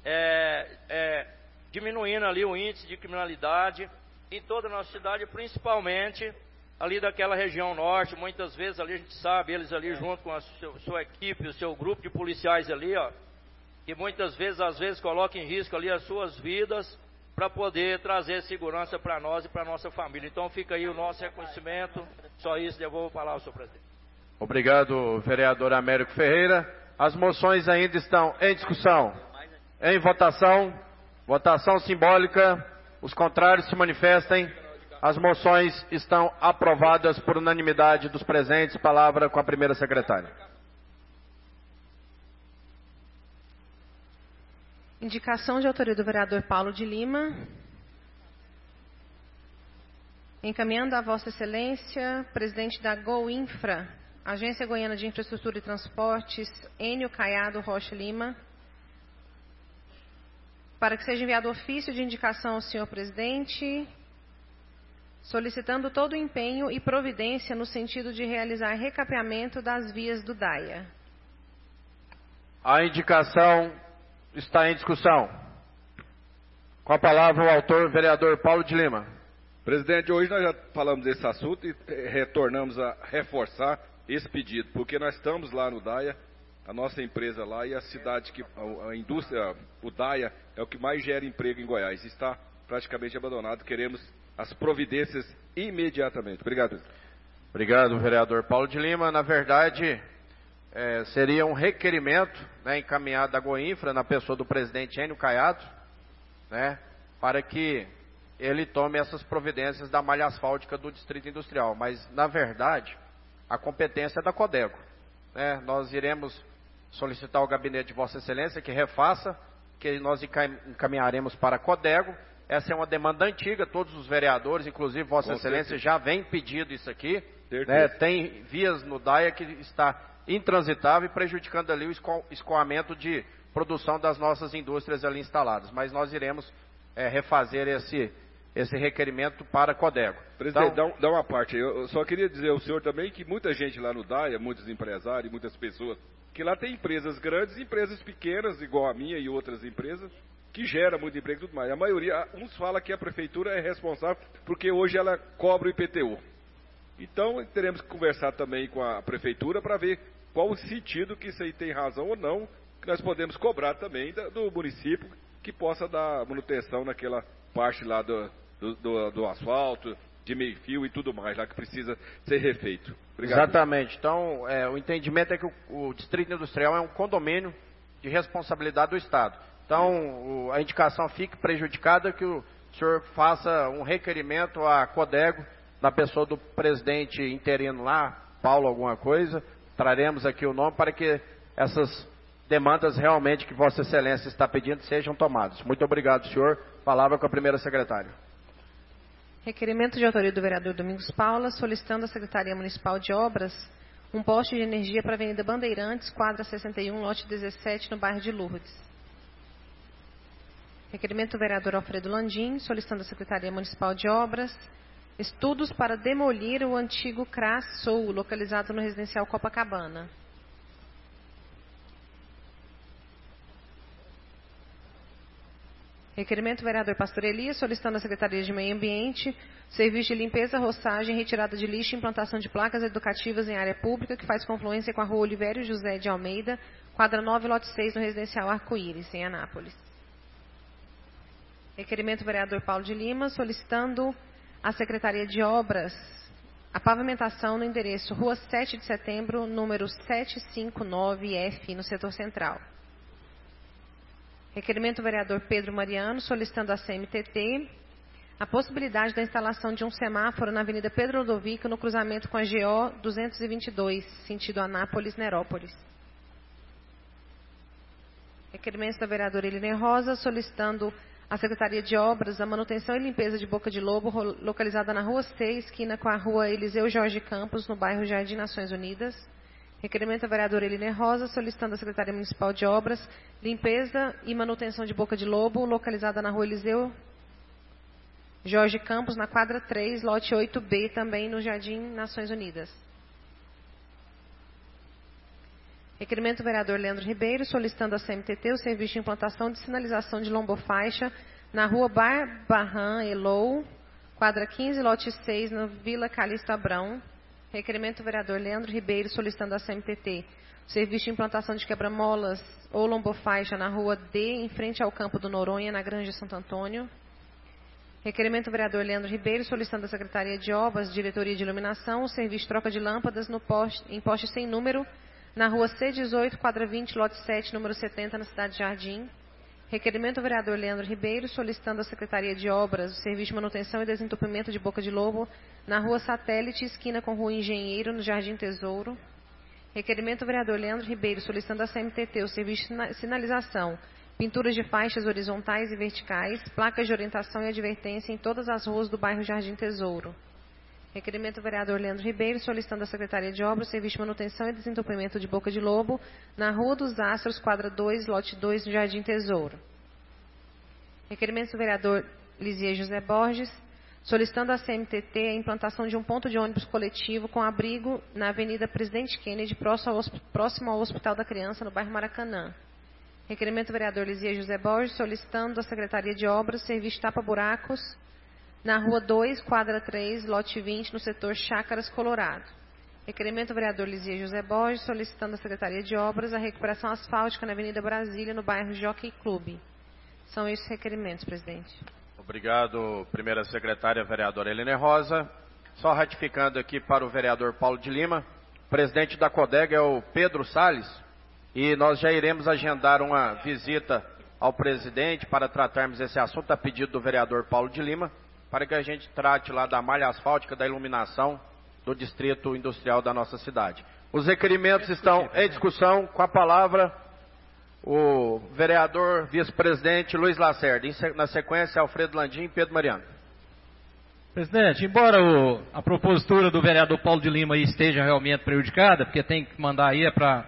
diminuindo ali o índice de criminalidade em toda a nossa cidade, principalmente ali daquela região norte. Muitas vezes ali a gente sabe, eles ali junto com a sua equipe, o seu grupo de policiais ali, ó, que muitas vezes, às vezes, colocam em risco ali as suas vidas para poder trazer segurança para nós e para nossa família. Então fica aí o nosso reconhecimento. Só isso, devolvo a palavra ao senhor presidente. Obrigado, vereador Américo Ferreira. As moções ainda estão em discussão, em votação, votação simbólica. Os contrários se manifestem. As moções estão aprovadas por unanimidade dos presentes. Palavra com a primeira secretária. Indicação de autoria do vereador Paulo de Lima. Encaminhando a Vossa Excelência, presidente da GOINFRA, Agência Goiana de Infraestrutura e Transportes, Enio Caiado Rocha Lima, para que seja enviado ofício de indicação ao senhor presidente, solicitando todo o empenho e providência no sentido de realizar recapeamento das vias do DAIA. A indicação está em discussão. Com a palavra o autor, vereador Paulo de Lima. Presidente, hoje nós já falamos desse assunto e retornamos a reforçar esse pedido, porque nós estamos lá no DAIA, a nossa empresa lá, e a cidade, a indústria, o DAIA, é o que mais gera emprego em Goiás. Está praticamente abandonado, queremos as providências imediatamente. Obrigado, presidente. Obrigado, vereador Paulo de Lima. Na verdade, seria um requerimento, né, encaminhado da GOINFRA, na pessoa do presidente Enio Caiado, né, para que ele tome essas providências da malha asfáltica do Distrito Industrial. Mas, na verdade, a competência é da CODEGO, né? Nós iremos solicitar ao gabinete de Vossa Excelência que refaça, que nós encaminharemos para a CODEGO. Essa é uma demanda antiga, todos os vereadores, inclusive Vossa Excelência, já vem pedido isso aqui, né? Tem vias no DAIA que está intransitável e prejudicando ali o escoamento de produção das nossas indústrias ali instaladas. Mas nós iremos refazer esse requerimento para a Codego. Presidente, Então, dá uma parte aí. Eu só queria dizer ao senhor também que muita gente lá no DAIA, muitos empresários, muitas pessoas, que lá tem empresas grandes e empresas pequenas, igual a minha e outras empresas, que gera muito emprego e tudo mais. A maioria, uns falam que a prefeitura é responsável porque hoje ela cobra o IPTU. Então, teremos que conversar também com a prefeitura para ver qual o sentido que isso aí tem razão ou não, que nós podemos cobrar também do município que possa dar manutenção naquela parte lá do asfalto, de meio fio e tudo mais, lá que precisa ser refeito. Obrigado. Exatamente. Então, o entendimento é que o Distrito Industrial é um condomínio de responsabilidade do Estado. Então, a indicação fique prejudicada que o senhor faça um requerimento à Codego, na pessoa do presidente interino lá, Paulo alguma coisa, traremos aqui o nome para que essas demandas realmente que Vossa Excelência está pedindo sejam tomadas. Muito obrigado, senhor. Palavra com a primeira secretária. Requerimento de autoria do vereador Domingos Paula, solicitando à Secretaria Municipal de Obras um poste de energia para a Avenida Bandeirantes, quadra 61, lote 17, no bairro de Lourdes. Requerimento do vereador Alfredo Landim, solicitando à Secretaria Municipal de Obras estudos para demolir o antigo CRAS Sul, localizado no residencial Copacabana. Requerimento do vereador Pastor Elias, solicitando à Secretaria de Meio Ambiente serviço de limpeza, roçagem, retirada de lixo e implantação de placas educativas em área pública que faz confluência com a rua Olivério José de Almeida, quadra 9, lote 6, no residencial Arco-Íris, em Anápolis. Requerimento do vereador Paulo de Lima, solicitando à Secretaria de Obras a pavimentação no endereço Rua 7 de Setembro, número 759F, no setor central. Requerimento do vereador Pedro Mariano, solicitando à CMTT a possibilidade da instalação de um semáforo na Avenida Pedro Ludovico, no cruzamento com a GO 222, sentido Anápolis-Nerópolis. Requerimento da vereadora Eline Rosa, solicitando à Secretaria de Obras a manutenção e limpeza de Boca de Lobo, localizada na Rua 6, esquina com a Rua Eliseu Jorge Campos, no bairro Jardim Nações Unidas. Requerimento da vereadora Eline Rosa, solicitando à Secretaria Municipal de Obras limpeza e manutenção de Boca de Lobo, localizada na Rua Eliseu Jorge Campos, na quadra 3, lote 8B, também no Jardim Nações Unidas. Requerimento do vereador Leandro Ribeiro, solicitando à CMTT o serviço de implantação de sinalização de lombofaixa na Rua Barbarran Elou, quadra 15, lote 6, na Vila Calixto Abrão. Requerimento do vereador Leandro Ribeiro, solicitando à CMTT o serviço de implantação de quebra-molas ou lombofaixa na Rua D, em frente ao Campo do Noronha, na Granja Santo Antônio. Requerimento do vereador Leandro Ribeiro, solicitando à Secretaria de Obras, Diretoria de Iluminação, o serviço de troca de lâmpadas em poste sem número, na Rua C18, quadra 20, lote 7, número 70, na Cidade Jardim. Requerimento do vereador Leandro Ribeiro, solicitando à Secretaria de Obras o serviço de manutenção e desentupimento de Boca de Lobo, na Rua Satélite, esquina com Rua Engenheiro, no Jardim Tesouro. Requerimento do vereador Leandro Ribeiro, solicitando à CMTT o serviço de sinalização, pinturas de faixas horizontais e verticais, placas de orientação e advertência em todas as ruas do bairro Jardim Tesouro. Requerimento do vereador Leandro Ribeiro, solicitando à Secretaria de Obras o serviço de manutenção e desentupimento de Boca de Lobo, na Rua dos Astros, quadra 2, lote 2, no Jardim Tesouro. Requerimento do vereador Lisier José Borges, solicitando à CMTT a implantação de um ponto de ônibus coletivo com abrigo na Avenida Presidente Kennedy, próximo ao Hospital da Criança, no bairro Maracanã. Requerimento do vereador Lisier José Borges, solicitando à Secretaria de Obras o serviço de tapa-buracos na Rua 2, quadra 3, lote 20, no setor Chácaras Colorado. Requerimento do vereador Lisier José Borges, solicitando à Secretaria de Obras a recuperação asfáltica na Avenida Brasília, no bairro Jockey Clube. São esses requerimentos, presidente. Obrigado, primeira secretária, vereadora Eline Rosa. Só ratificando aqui para o vereador Paulo de Lima, o presidente da Codega é o Pedro Salles, e nós já iremos agendar uma visita ao presidente para tratarmos esse assunto a pedido do vereador Paulo de Lima, para que a gente trate lá da malha asfáltica, da iluminação do distrito industrial da nossa cidade. Os requerimentos estão em discussão. Com a palavra, o vereador vice-presidente Luiz Lacerda. Na sequência, Alfredo Landim e Pedro Mariano. Presidente, embora a propositura do vereador Paulo de Lima aí esteja realmente prejudicada, porque tem que mandar aí para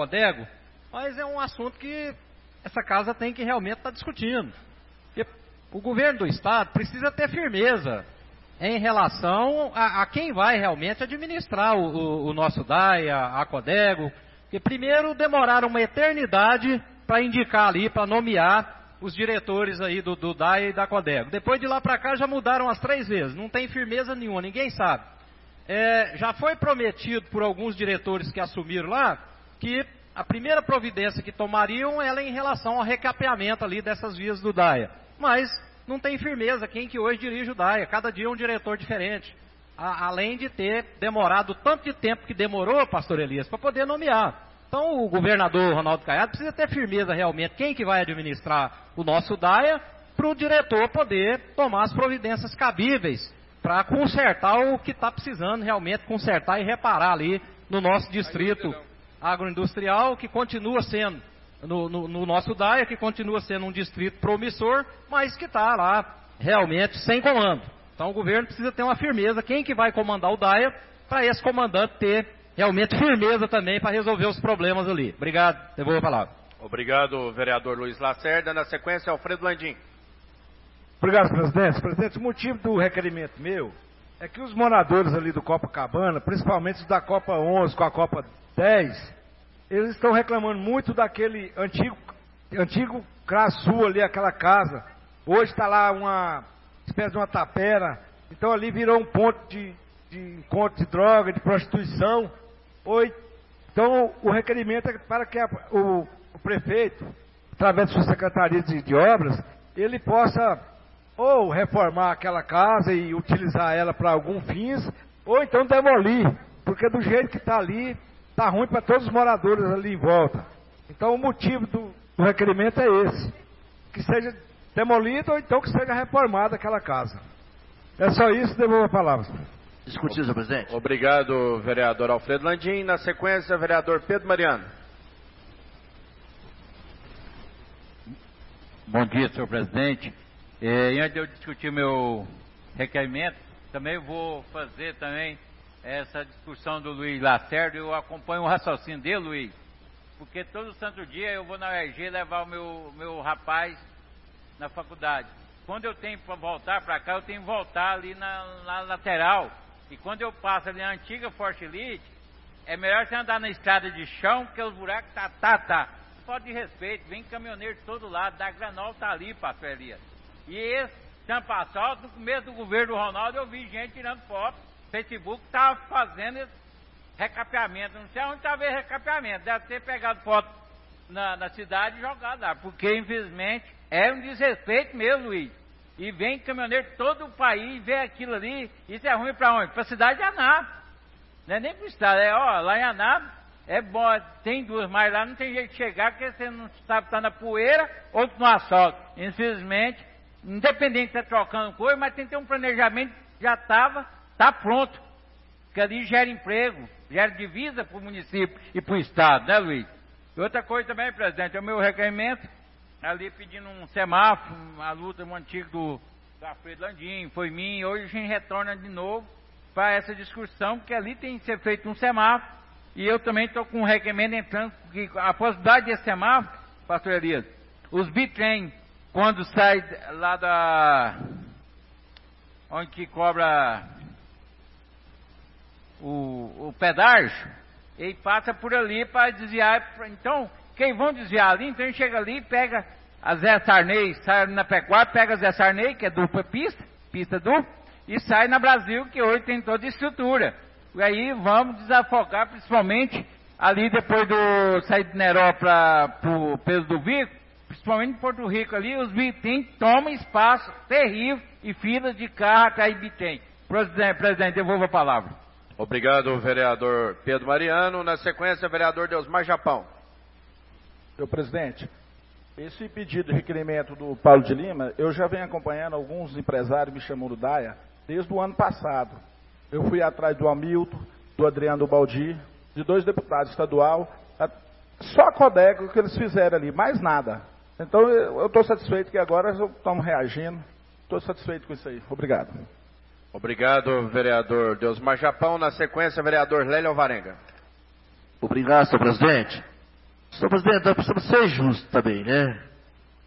Codego, mas é um assunto que essa casa tem que realmente estar discutindo. o governo do Estado precisa ter firmeza em relação a quem vai realmente administrar o nosso DAIA, a Codego, que primeiro demoraram uma eternidade para indicar ali, para nomear os diretores aí do DAIA e da Codego. Depois de lá para cá já mudaram as 3 vezes, não tem firmeza nenhuma, ninguém sabe. Já foi prometido por alguns diretores que assumiram lá, que a primeira providência que tomariam era em relação ao recapeamento ali dessas vias do DAIA. Mas não tem firmeza quem que hoje dirige o DAIA, cada dia um diretor diferente. Além de ter demorado tanto de tempo que demorou, pastor Elias, para poder nomear. Então o governador Ronaldo Caiado precisa ter firmeza realmente quem que vai administrar o nosso DAIA, para o diretor poder tomar as providências cabíveis para consertar o que está precisando realmente consertar e reparar ali no nosso distrito agroindustrial, que continua sendo, no nosso DAIA, que continua sendo um distrito promissor, mas que está lá realmente sem comando. Então o governo precisa ter uma firmeza, quem que vai comandar o DAIA, para esse comandante ter realmente firmeza também para resolver os problemas ali. Obrigado, devolvo a palavra. Obrigado, vereador Luiz Lacerda. Na sequência, Alfredo Landim. Obrigado, presidente. Presidente, o motivo do requerimento meu é que os moradores ali do Copacabana, principalmente os da Copa 11 com a Copa 10, eles estão reclamando muito daquele antigo Crasul ali, aquela casa. Hoje está lá uma espécie de uma tapera. Então ali virou um ponto de encontro de droga, de prostituição. Então o requerimento é para que o prefeito, através de sua secretaria de obras, ele possa ou reformar aquela casa e utilizar ela para algum fins, ou então demolir, porque do jeito que está ali, está ruim para todos os moradores ali em volta. Então o motivo do requerimento é esse, que seja demolido ou então que seja reformada aquela casa. É só isso, devolvo a palavra. Discutir, senhor presidente. Obrigado, vereador Alfredo Landim. Na sequência, vereador Pedro Mariano. Bom dia, senhor presidente. Antes de eu discutir meu requerimento, também vou fazer também essa discussão do Luiz Lacerda. Eu acompanho o raciocínio dele, Luiz, porque todo santo dia eu vou na UEG levar o meu rapaz na faculdade. Quando eu tenho para voltar para cá, eu tenho que voltar ali na lateral. E quando eu passo ali na antiga Forte Elite, é melhor você andar na estrada de chão, porque os buracos tá. Falta de respeito, vem caminhoneiro de todo lado, da Granol tá ali, pastor Elias. E esse tampa asfalto, no começo do governo do Ronaldo, eu vi gente tirando foto. Facebook estava fazendo esse recapeamento. Não sei onde estava esse recapeamento. Deve ter pegado foto na cidade e jogado lá. Porque, infelizmente, é um desrespeito mesmo, Luiz. E vem caminhoneiro de todo o país, vê aquilo ali. Isso é ruim para onde? Para a cidade de Anápolis. Não é nem para o estado. Lá em Anápolis é bom. Tem 2, mas lá não tem jeito de chegar, porque você não sabe se está na poeira ou no asfalto. Infelizmente, independente de estar trocando coisa, mas tem que ter um planejamento que já está pronto. Que ali gera emprego, gera divisa para o município e para o estado, né, Luiz? E outra coisa também, presidente, é o meu requerimento, ali pedindo um semáforo, a luta antiga do Alfredo Landim, foi minha, hoje a gente retorna de novo para essa discussão, porque ali tem que ser feito um semáforo, e eu também estou com um requerimento entrando, que a possibilidade desse semáforo, pastor Elias, os bitrem, quando sai lá onde que cobra o pedágio, ele passa por ali para desviar. Então, quem vão desviar ali, então ele chega ali, pega a Zé Sarney, sai na Pecuária, pega a Zé Sarney, que é dupla pista dupla, e sai na Brasil, que hoje tem toda a estrutura. E aí vamos desafogar, principalmente ali depois do sair de Neró para o Pedro do Vico, principalmente em Porto Rico ali, os bitem tomam espaço terrível e filas de carro atrás de bitem. Presidente, devolvo a palavra. Obrigado, vereador Pedro Mariano. Na sequência, vereador Deusmar Japão. Senhor presidente, esse pedido de requerimento do Paulo de Lima, eu já venho acompanhando, alguns empresários me chamam do DAIA, desde o ano passado. Eu fui atrás do Hamilton, do Adriano Baldi, de 2 deputados estadual, só a Codego que eles fizeram ali, mais nada. Então eu estou satisfeito que agora estamos reagindo, estou satisfeito com isso aí. Obrigado. Obrigado, vereador Deusmar Japão. Na sequência, vereador Lélio Alvarenga. Obrigado, senhor presidente. Senhor presidente, nós precisamos ser justos também, né?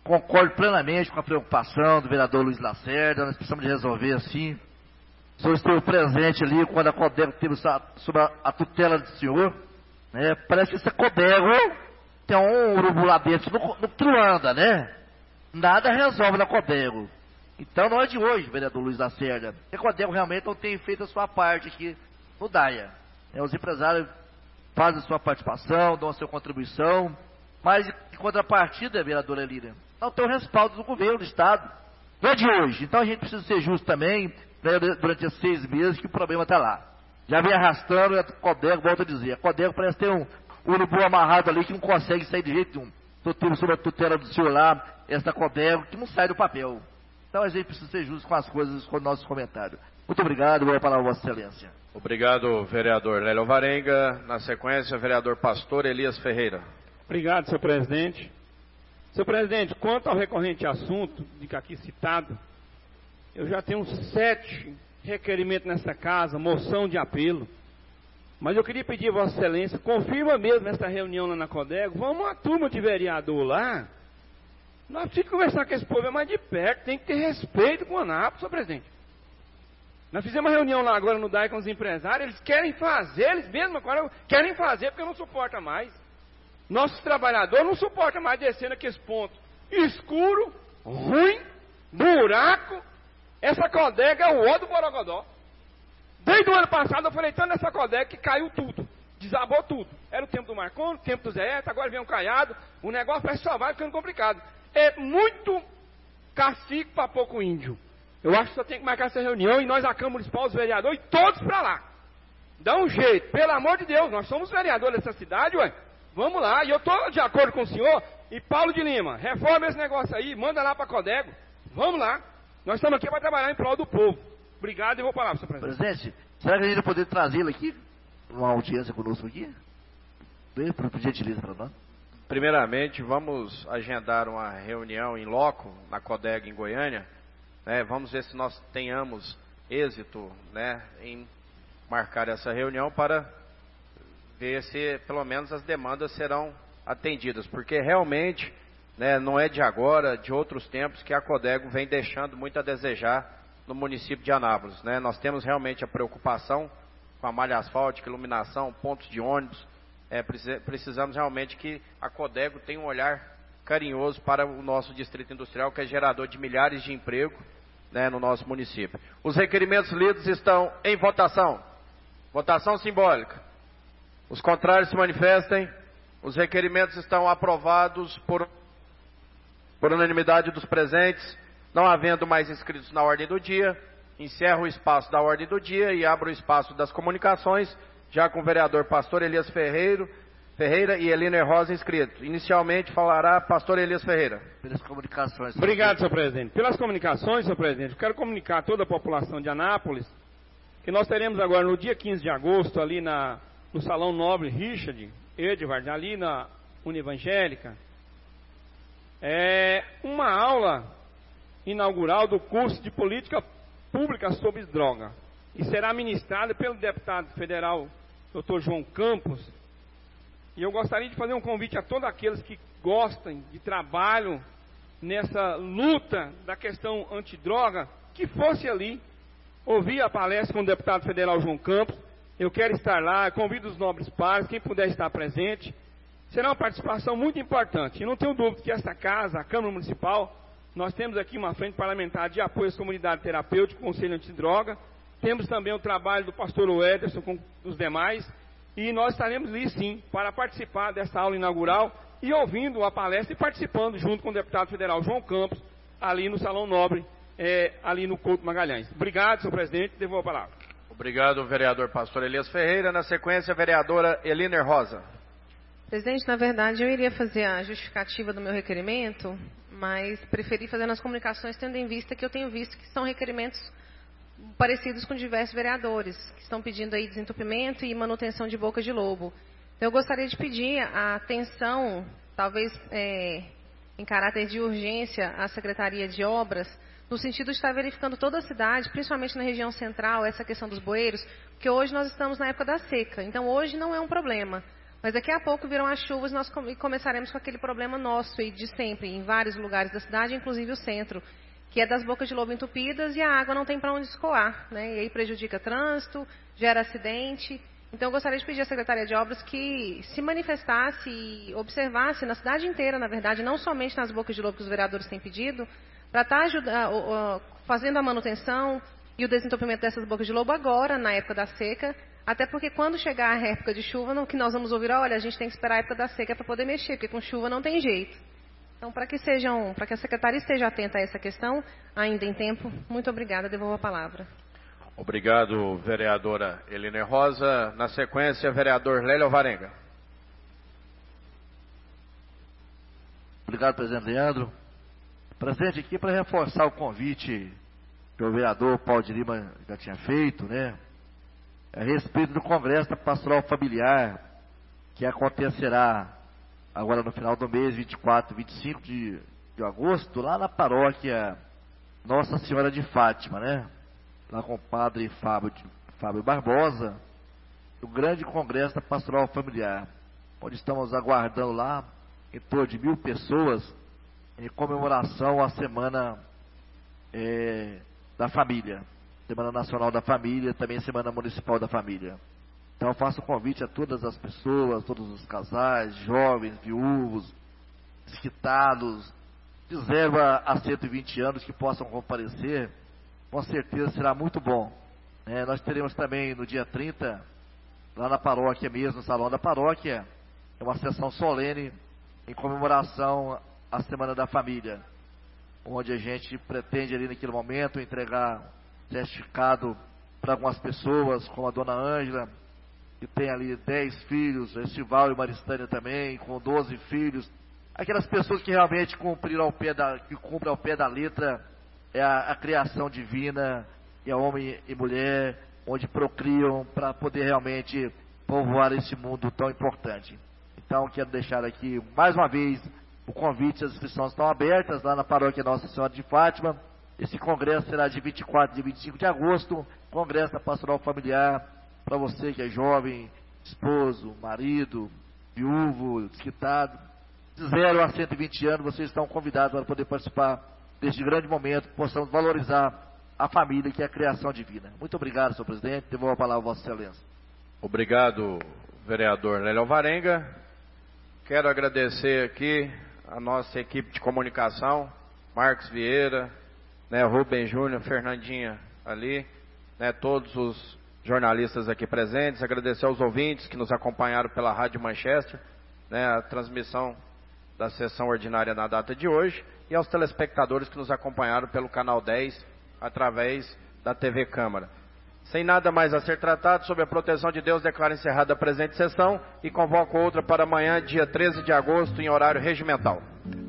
concordo plenamente com a preocupação do vereador Luiz Lacerda. Nós precisamos de resolver assim. O senhor esteve presente ali quando a Codego teve sob a tutela do senhor. Né? Parece que essa Codego tem um urubu lá dentro no que anda, né? Nada resolve na Codego. Então não é de hoje, vereador Luiz Lacerda. A Codego realmente não tem feito a sua parte aqui no DAIA. Os empresários fazem a sua participação, dão a sua contribuição, mas em contrapartida, vereadora Lília, não tem o respaldo do governo, do Estado. Não é de hoje. Então a gente precisa ser justo também, né, durante esses 6 meses que o problema está lá. Já vem arrastando e a Codego, volto a dizer, a Codego parece ter um urubu amarrado ali que não consegue sair de jeito nenhum. Estou tendo sob a tutela do senhor lá, essa Codego, que não sai do papel. Então a gente precisa ser justo com as coisas, com os nossos comentários. Muito obrigado, vou falar a Vossa Excelência. Obrigado, vereador Lélio Varenga. Na sequência, vereador Pastor Elias Ferreira. Obrigado, senhor presidente. Senhor presidente, quanto ao recorrente assunto, de que aqui citado, eu já tenho 7 requerimentos nessa casa, moção de apelo. Mas eu queria pedir a Vossa Excelência, confirma mesmo essa reunião lá na Codego, vamos uma turma de vereador lá, nós precisamos conversar com esse povo mais de perto, tem que ter respeito com o Anápolis, senhor presidente. Nós fizemos uma reunião lá agora no DAI com os empresários, eles querem fazer, eles mesmos agora querem fazer porque não suporta mais. Nossos trabalhadores não suportam mais descer naqueles pontos escuro, ruim, buraco. Essa Codego é o ó do Borogodó. Desde o ano passado eu falei tanto nessa Codego que caiu tudo, desabou tudo. Era o tempo do Marconi, o tempo do Zé, agora vem um caiado, o negócio parece que só vai ficando complicado. É muito cacique para pouco índio. Eu acho que só tem que marcar essa reunião e nós, a Câmara Municipal, os vereadores, todos para lá. Dá um jeito, pelo amor de Deus, nós somos vereadores dessa cidade, ué. Vamos lá, e eu estou de acordo com o senhor. E Paulo de Lima, reforma esse negócio aí, manda lá para a Codego. Vamos lá, nós estamos aqui para trabalhar em prol do povo. Obrigado e vou parar, senhor presidente. Presidente, será que a gente vai poder trazê-lo aqui? Uma audiência conosco aqui? Por gentileza para nós. Primeiramente, vamos agendar uma reunião em loco, na Codego, em Goiânia. Vamos ver se nós tenhamos êxito, né, em marcar essa reunião para ver se pelo menos as demandas serão atendidas, porque realmente, né, não é de agora, de outros tempos que a Codego vem deixando muito a desejar no município de Anápolis, né? Nós temos realmente a preocupação com a malha asfáltica, iluminação, pontos de ônibus. Precisamos realmente que a Codego tenha um olhar carinhoso para o nosso distrito industrial, que é gerador de milhares de empregos, né, no nosso município. Os requerimentos lidos estão em votação. Votação simbólica. Os contrários se manifestem. Os requerimentos estão aprovados por unanimidade dos presentes. Não havendo mais inscritos na ordem do dia, encerro o espaço da ordem do dia e abro o espaço das comunicações, já com o vereador Pastor Elias Ferreira e Eliner Rosa inscritos. Inicialmente falará Pastor Elias Ferreira. Pelas comunicações. Obrigado, senhor presidente. Pelas comunicações, senhor presidente, eu quero comunicar a toda a população de Anápolis que nós teremos agora no dia 15 de agosto, ali no Salão Nobre Richard Edward, ali na Univangélica, uma aula inaugural do curso de Política Pública sobre Droga. E será ministrada pelo deputado federal Dr. João Campos. E eu gostaria de fazer um convite a todos aqueles que gostam de trabalho nessa luta da questão antidroga, que fosse ali ouvir a palestra com o deputado federal João Campos. Eu quero estar lá, convido os nobres pares, quem puder estar presente. Será uma participação muito importante. E não tenho dúvida que esta casa, a Câmara Municipal, nós temos aqui uma frente parlamentar de apoio às comunidades terapêuticas, Conselho Antidroga. Temos também o trabalho do pastor Ederson com os demais. E nós estaremos ali, sim, para participar dessa aula inaugural e ouvindo a palestra e participando junto com o deputado federal João Campos, ali no Salão Nobre, ali no Couto Magalhães. Obrigado, senhor presidente. Devolvo a palavra. Obrigado, vereador Pastor Elias Ferreira. Na sequência, a vereadora Eliner Rosa. Presidente, na verdade, eu iria fazer a justificativa do meu requerimento, mas preferi fazer nas comunicações, tendo em vista que eu tenho visto que são requerimentos parecidos com diversos vereadores, que estão pedindo aí desentupimento e manutenção de boca de lobo. Então, eu gostaria de pedir a atenção, talvez em caráter de urgência, à Secretaria de Obras, no sentido de estar verificando toda a cidade, principalmente na região central, essa questão dos bueiros, porque hoje nós estamos na época da seca, então hoje não é um problema. Mas daqui a pouco virão as chuvas e nós começaremos com aquele problema nosso e de sempre, em vários lugares da cidade, inclusive o centro, que é das bocas de lobo entupidas e a água não tem para onde escoar, né? E aí prejudica trânsito, gera acidente. Então eu gostaria de pedir à Secretaria de Obras que se manifestasse e observasse na cidade inteira, na verdade, não somente nas bocas de lobo que os vereadores têm pedido, para estar fazendo a manutenção e o desentupimento dessas bocas de lobo agora, na época da seca, até porque quando chegar a época de chuva, no que nós vamos ouvir, olha, a gente tem que esperar a época da seca para poder mexer, porque com chuva não tem jeito. Então, para que a Secretaria esteja atenta a essa questão, ainda em tempo, muito obrigada, devolvo a palavra. Obrigado, vereadora Eline Rosa. Na sequência, vereador Lélio Alvarenga. Obrigado, presidente Leandro. Presente aqui para reforçar o convite que o vereador Paulo de Lima já tinha feito, né? A respeito do Congresso da Pastoral Familiar, que acontecerá agora no final do mês, 24 e 25 de agosto, lá na paróquia Nossa Senhora de Fátima, né? Lá com o padre Fábio Barbosa, o grande Congresso da Pastoral Familiar, onde estamos aguardando lá em torno de 1.000 pessoas em comemoração à Semana da Família, Semana Nacional da Família, também Semana Municipal da Família. Então eu faço convite a todas as pessoas, todos os casais, jovens, viúvos, desquitados, de 0 a 120 anos que possam comparecer, com certeza será muito bom. Nós teremos também no dia 30, lá na paróquia mesmo, no salão da paróquia, uma sessão solene em comemoração à Semana da Família, onde a gente pretende ali naquele momento entregar certificado para algumas pessoas, como a dona Ângela, que tem ali 10 filhos, Estival e Maristânia também, com 12 filhos, aquelas pessoas que realmente cumprem ao pé da letra a criação divina, e é homem e mulher, onde procriam para poder realmente povoar esse mundo tão importante. Então quero deixar aqui mais uma vez o convite, as inscrições estão abertas lá na paróquia Nossa Senhora de Fátima. Esse congresso será de 24 e 25 de agosto, Congresso da Pastoral Familiar, para você que é jovem, esposo, marido, viúvo, desquitado, de 0 a 120 anos, vocês estão convidados para poder participar deste grande momento, que possamos valorizar a família, que é a criação divina. Muito obrigado, senhor presidente. Devolvo a palavra a Vossa Excelência. Obrigado, vereador Lélio Alvarenga. Quero agradecer aqui a nossa equipe de comunicação, Marcos Vieira, Rubem Júnior, Fernandinha ali, todos os jornalistas aqui presentes, agradecer aos ouvintes que nos acompanharam pela Rádio Manchester, a transmissão da sessão ordinária na data de hoje, e aos telespectadores que nos acompanharam pelo canal 10, através da TV Câmara. Sem nada mais a ser tratado, sob a proteção de Deus, declaro encerrada a presente sessão e convoco outra para amanhã, dia 13 de agosto, em horário regimental.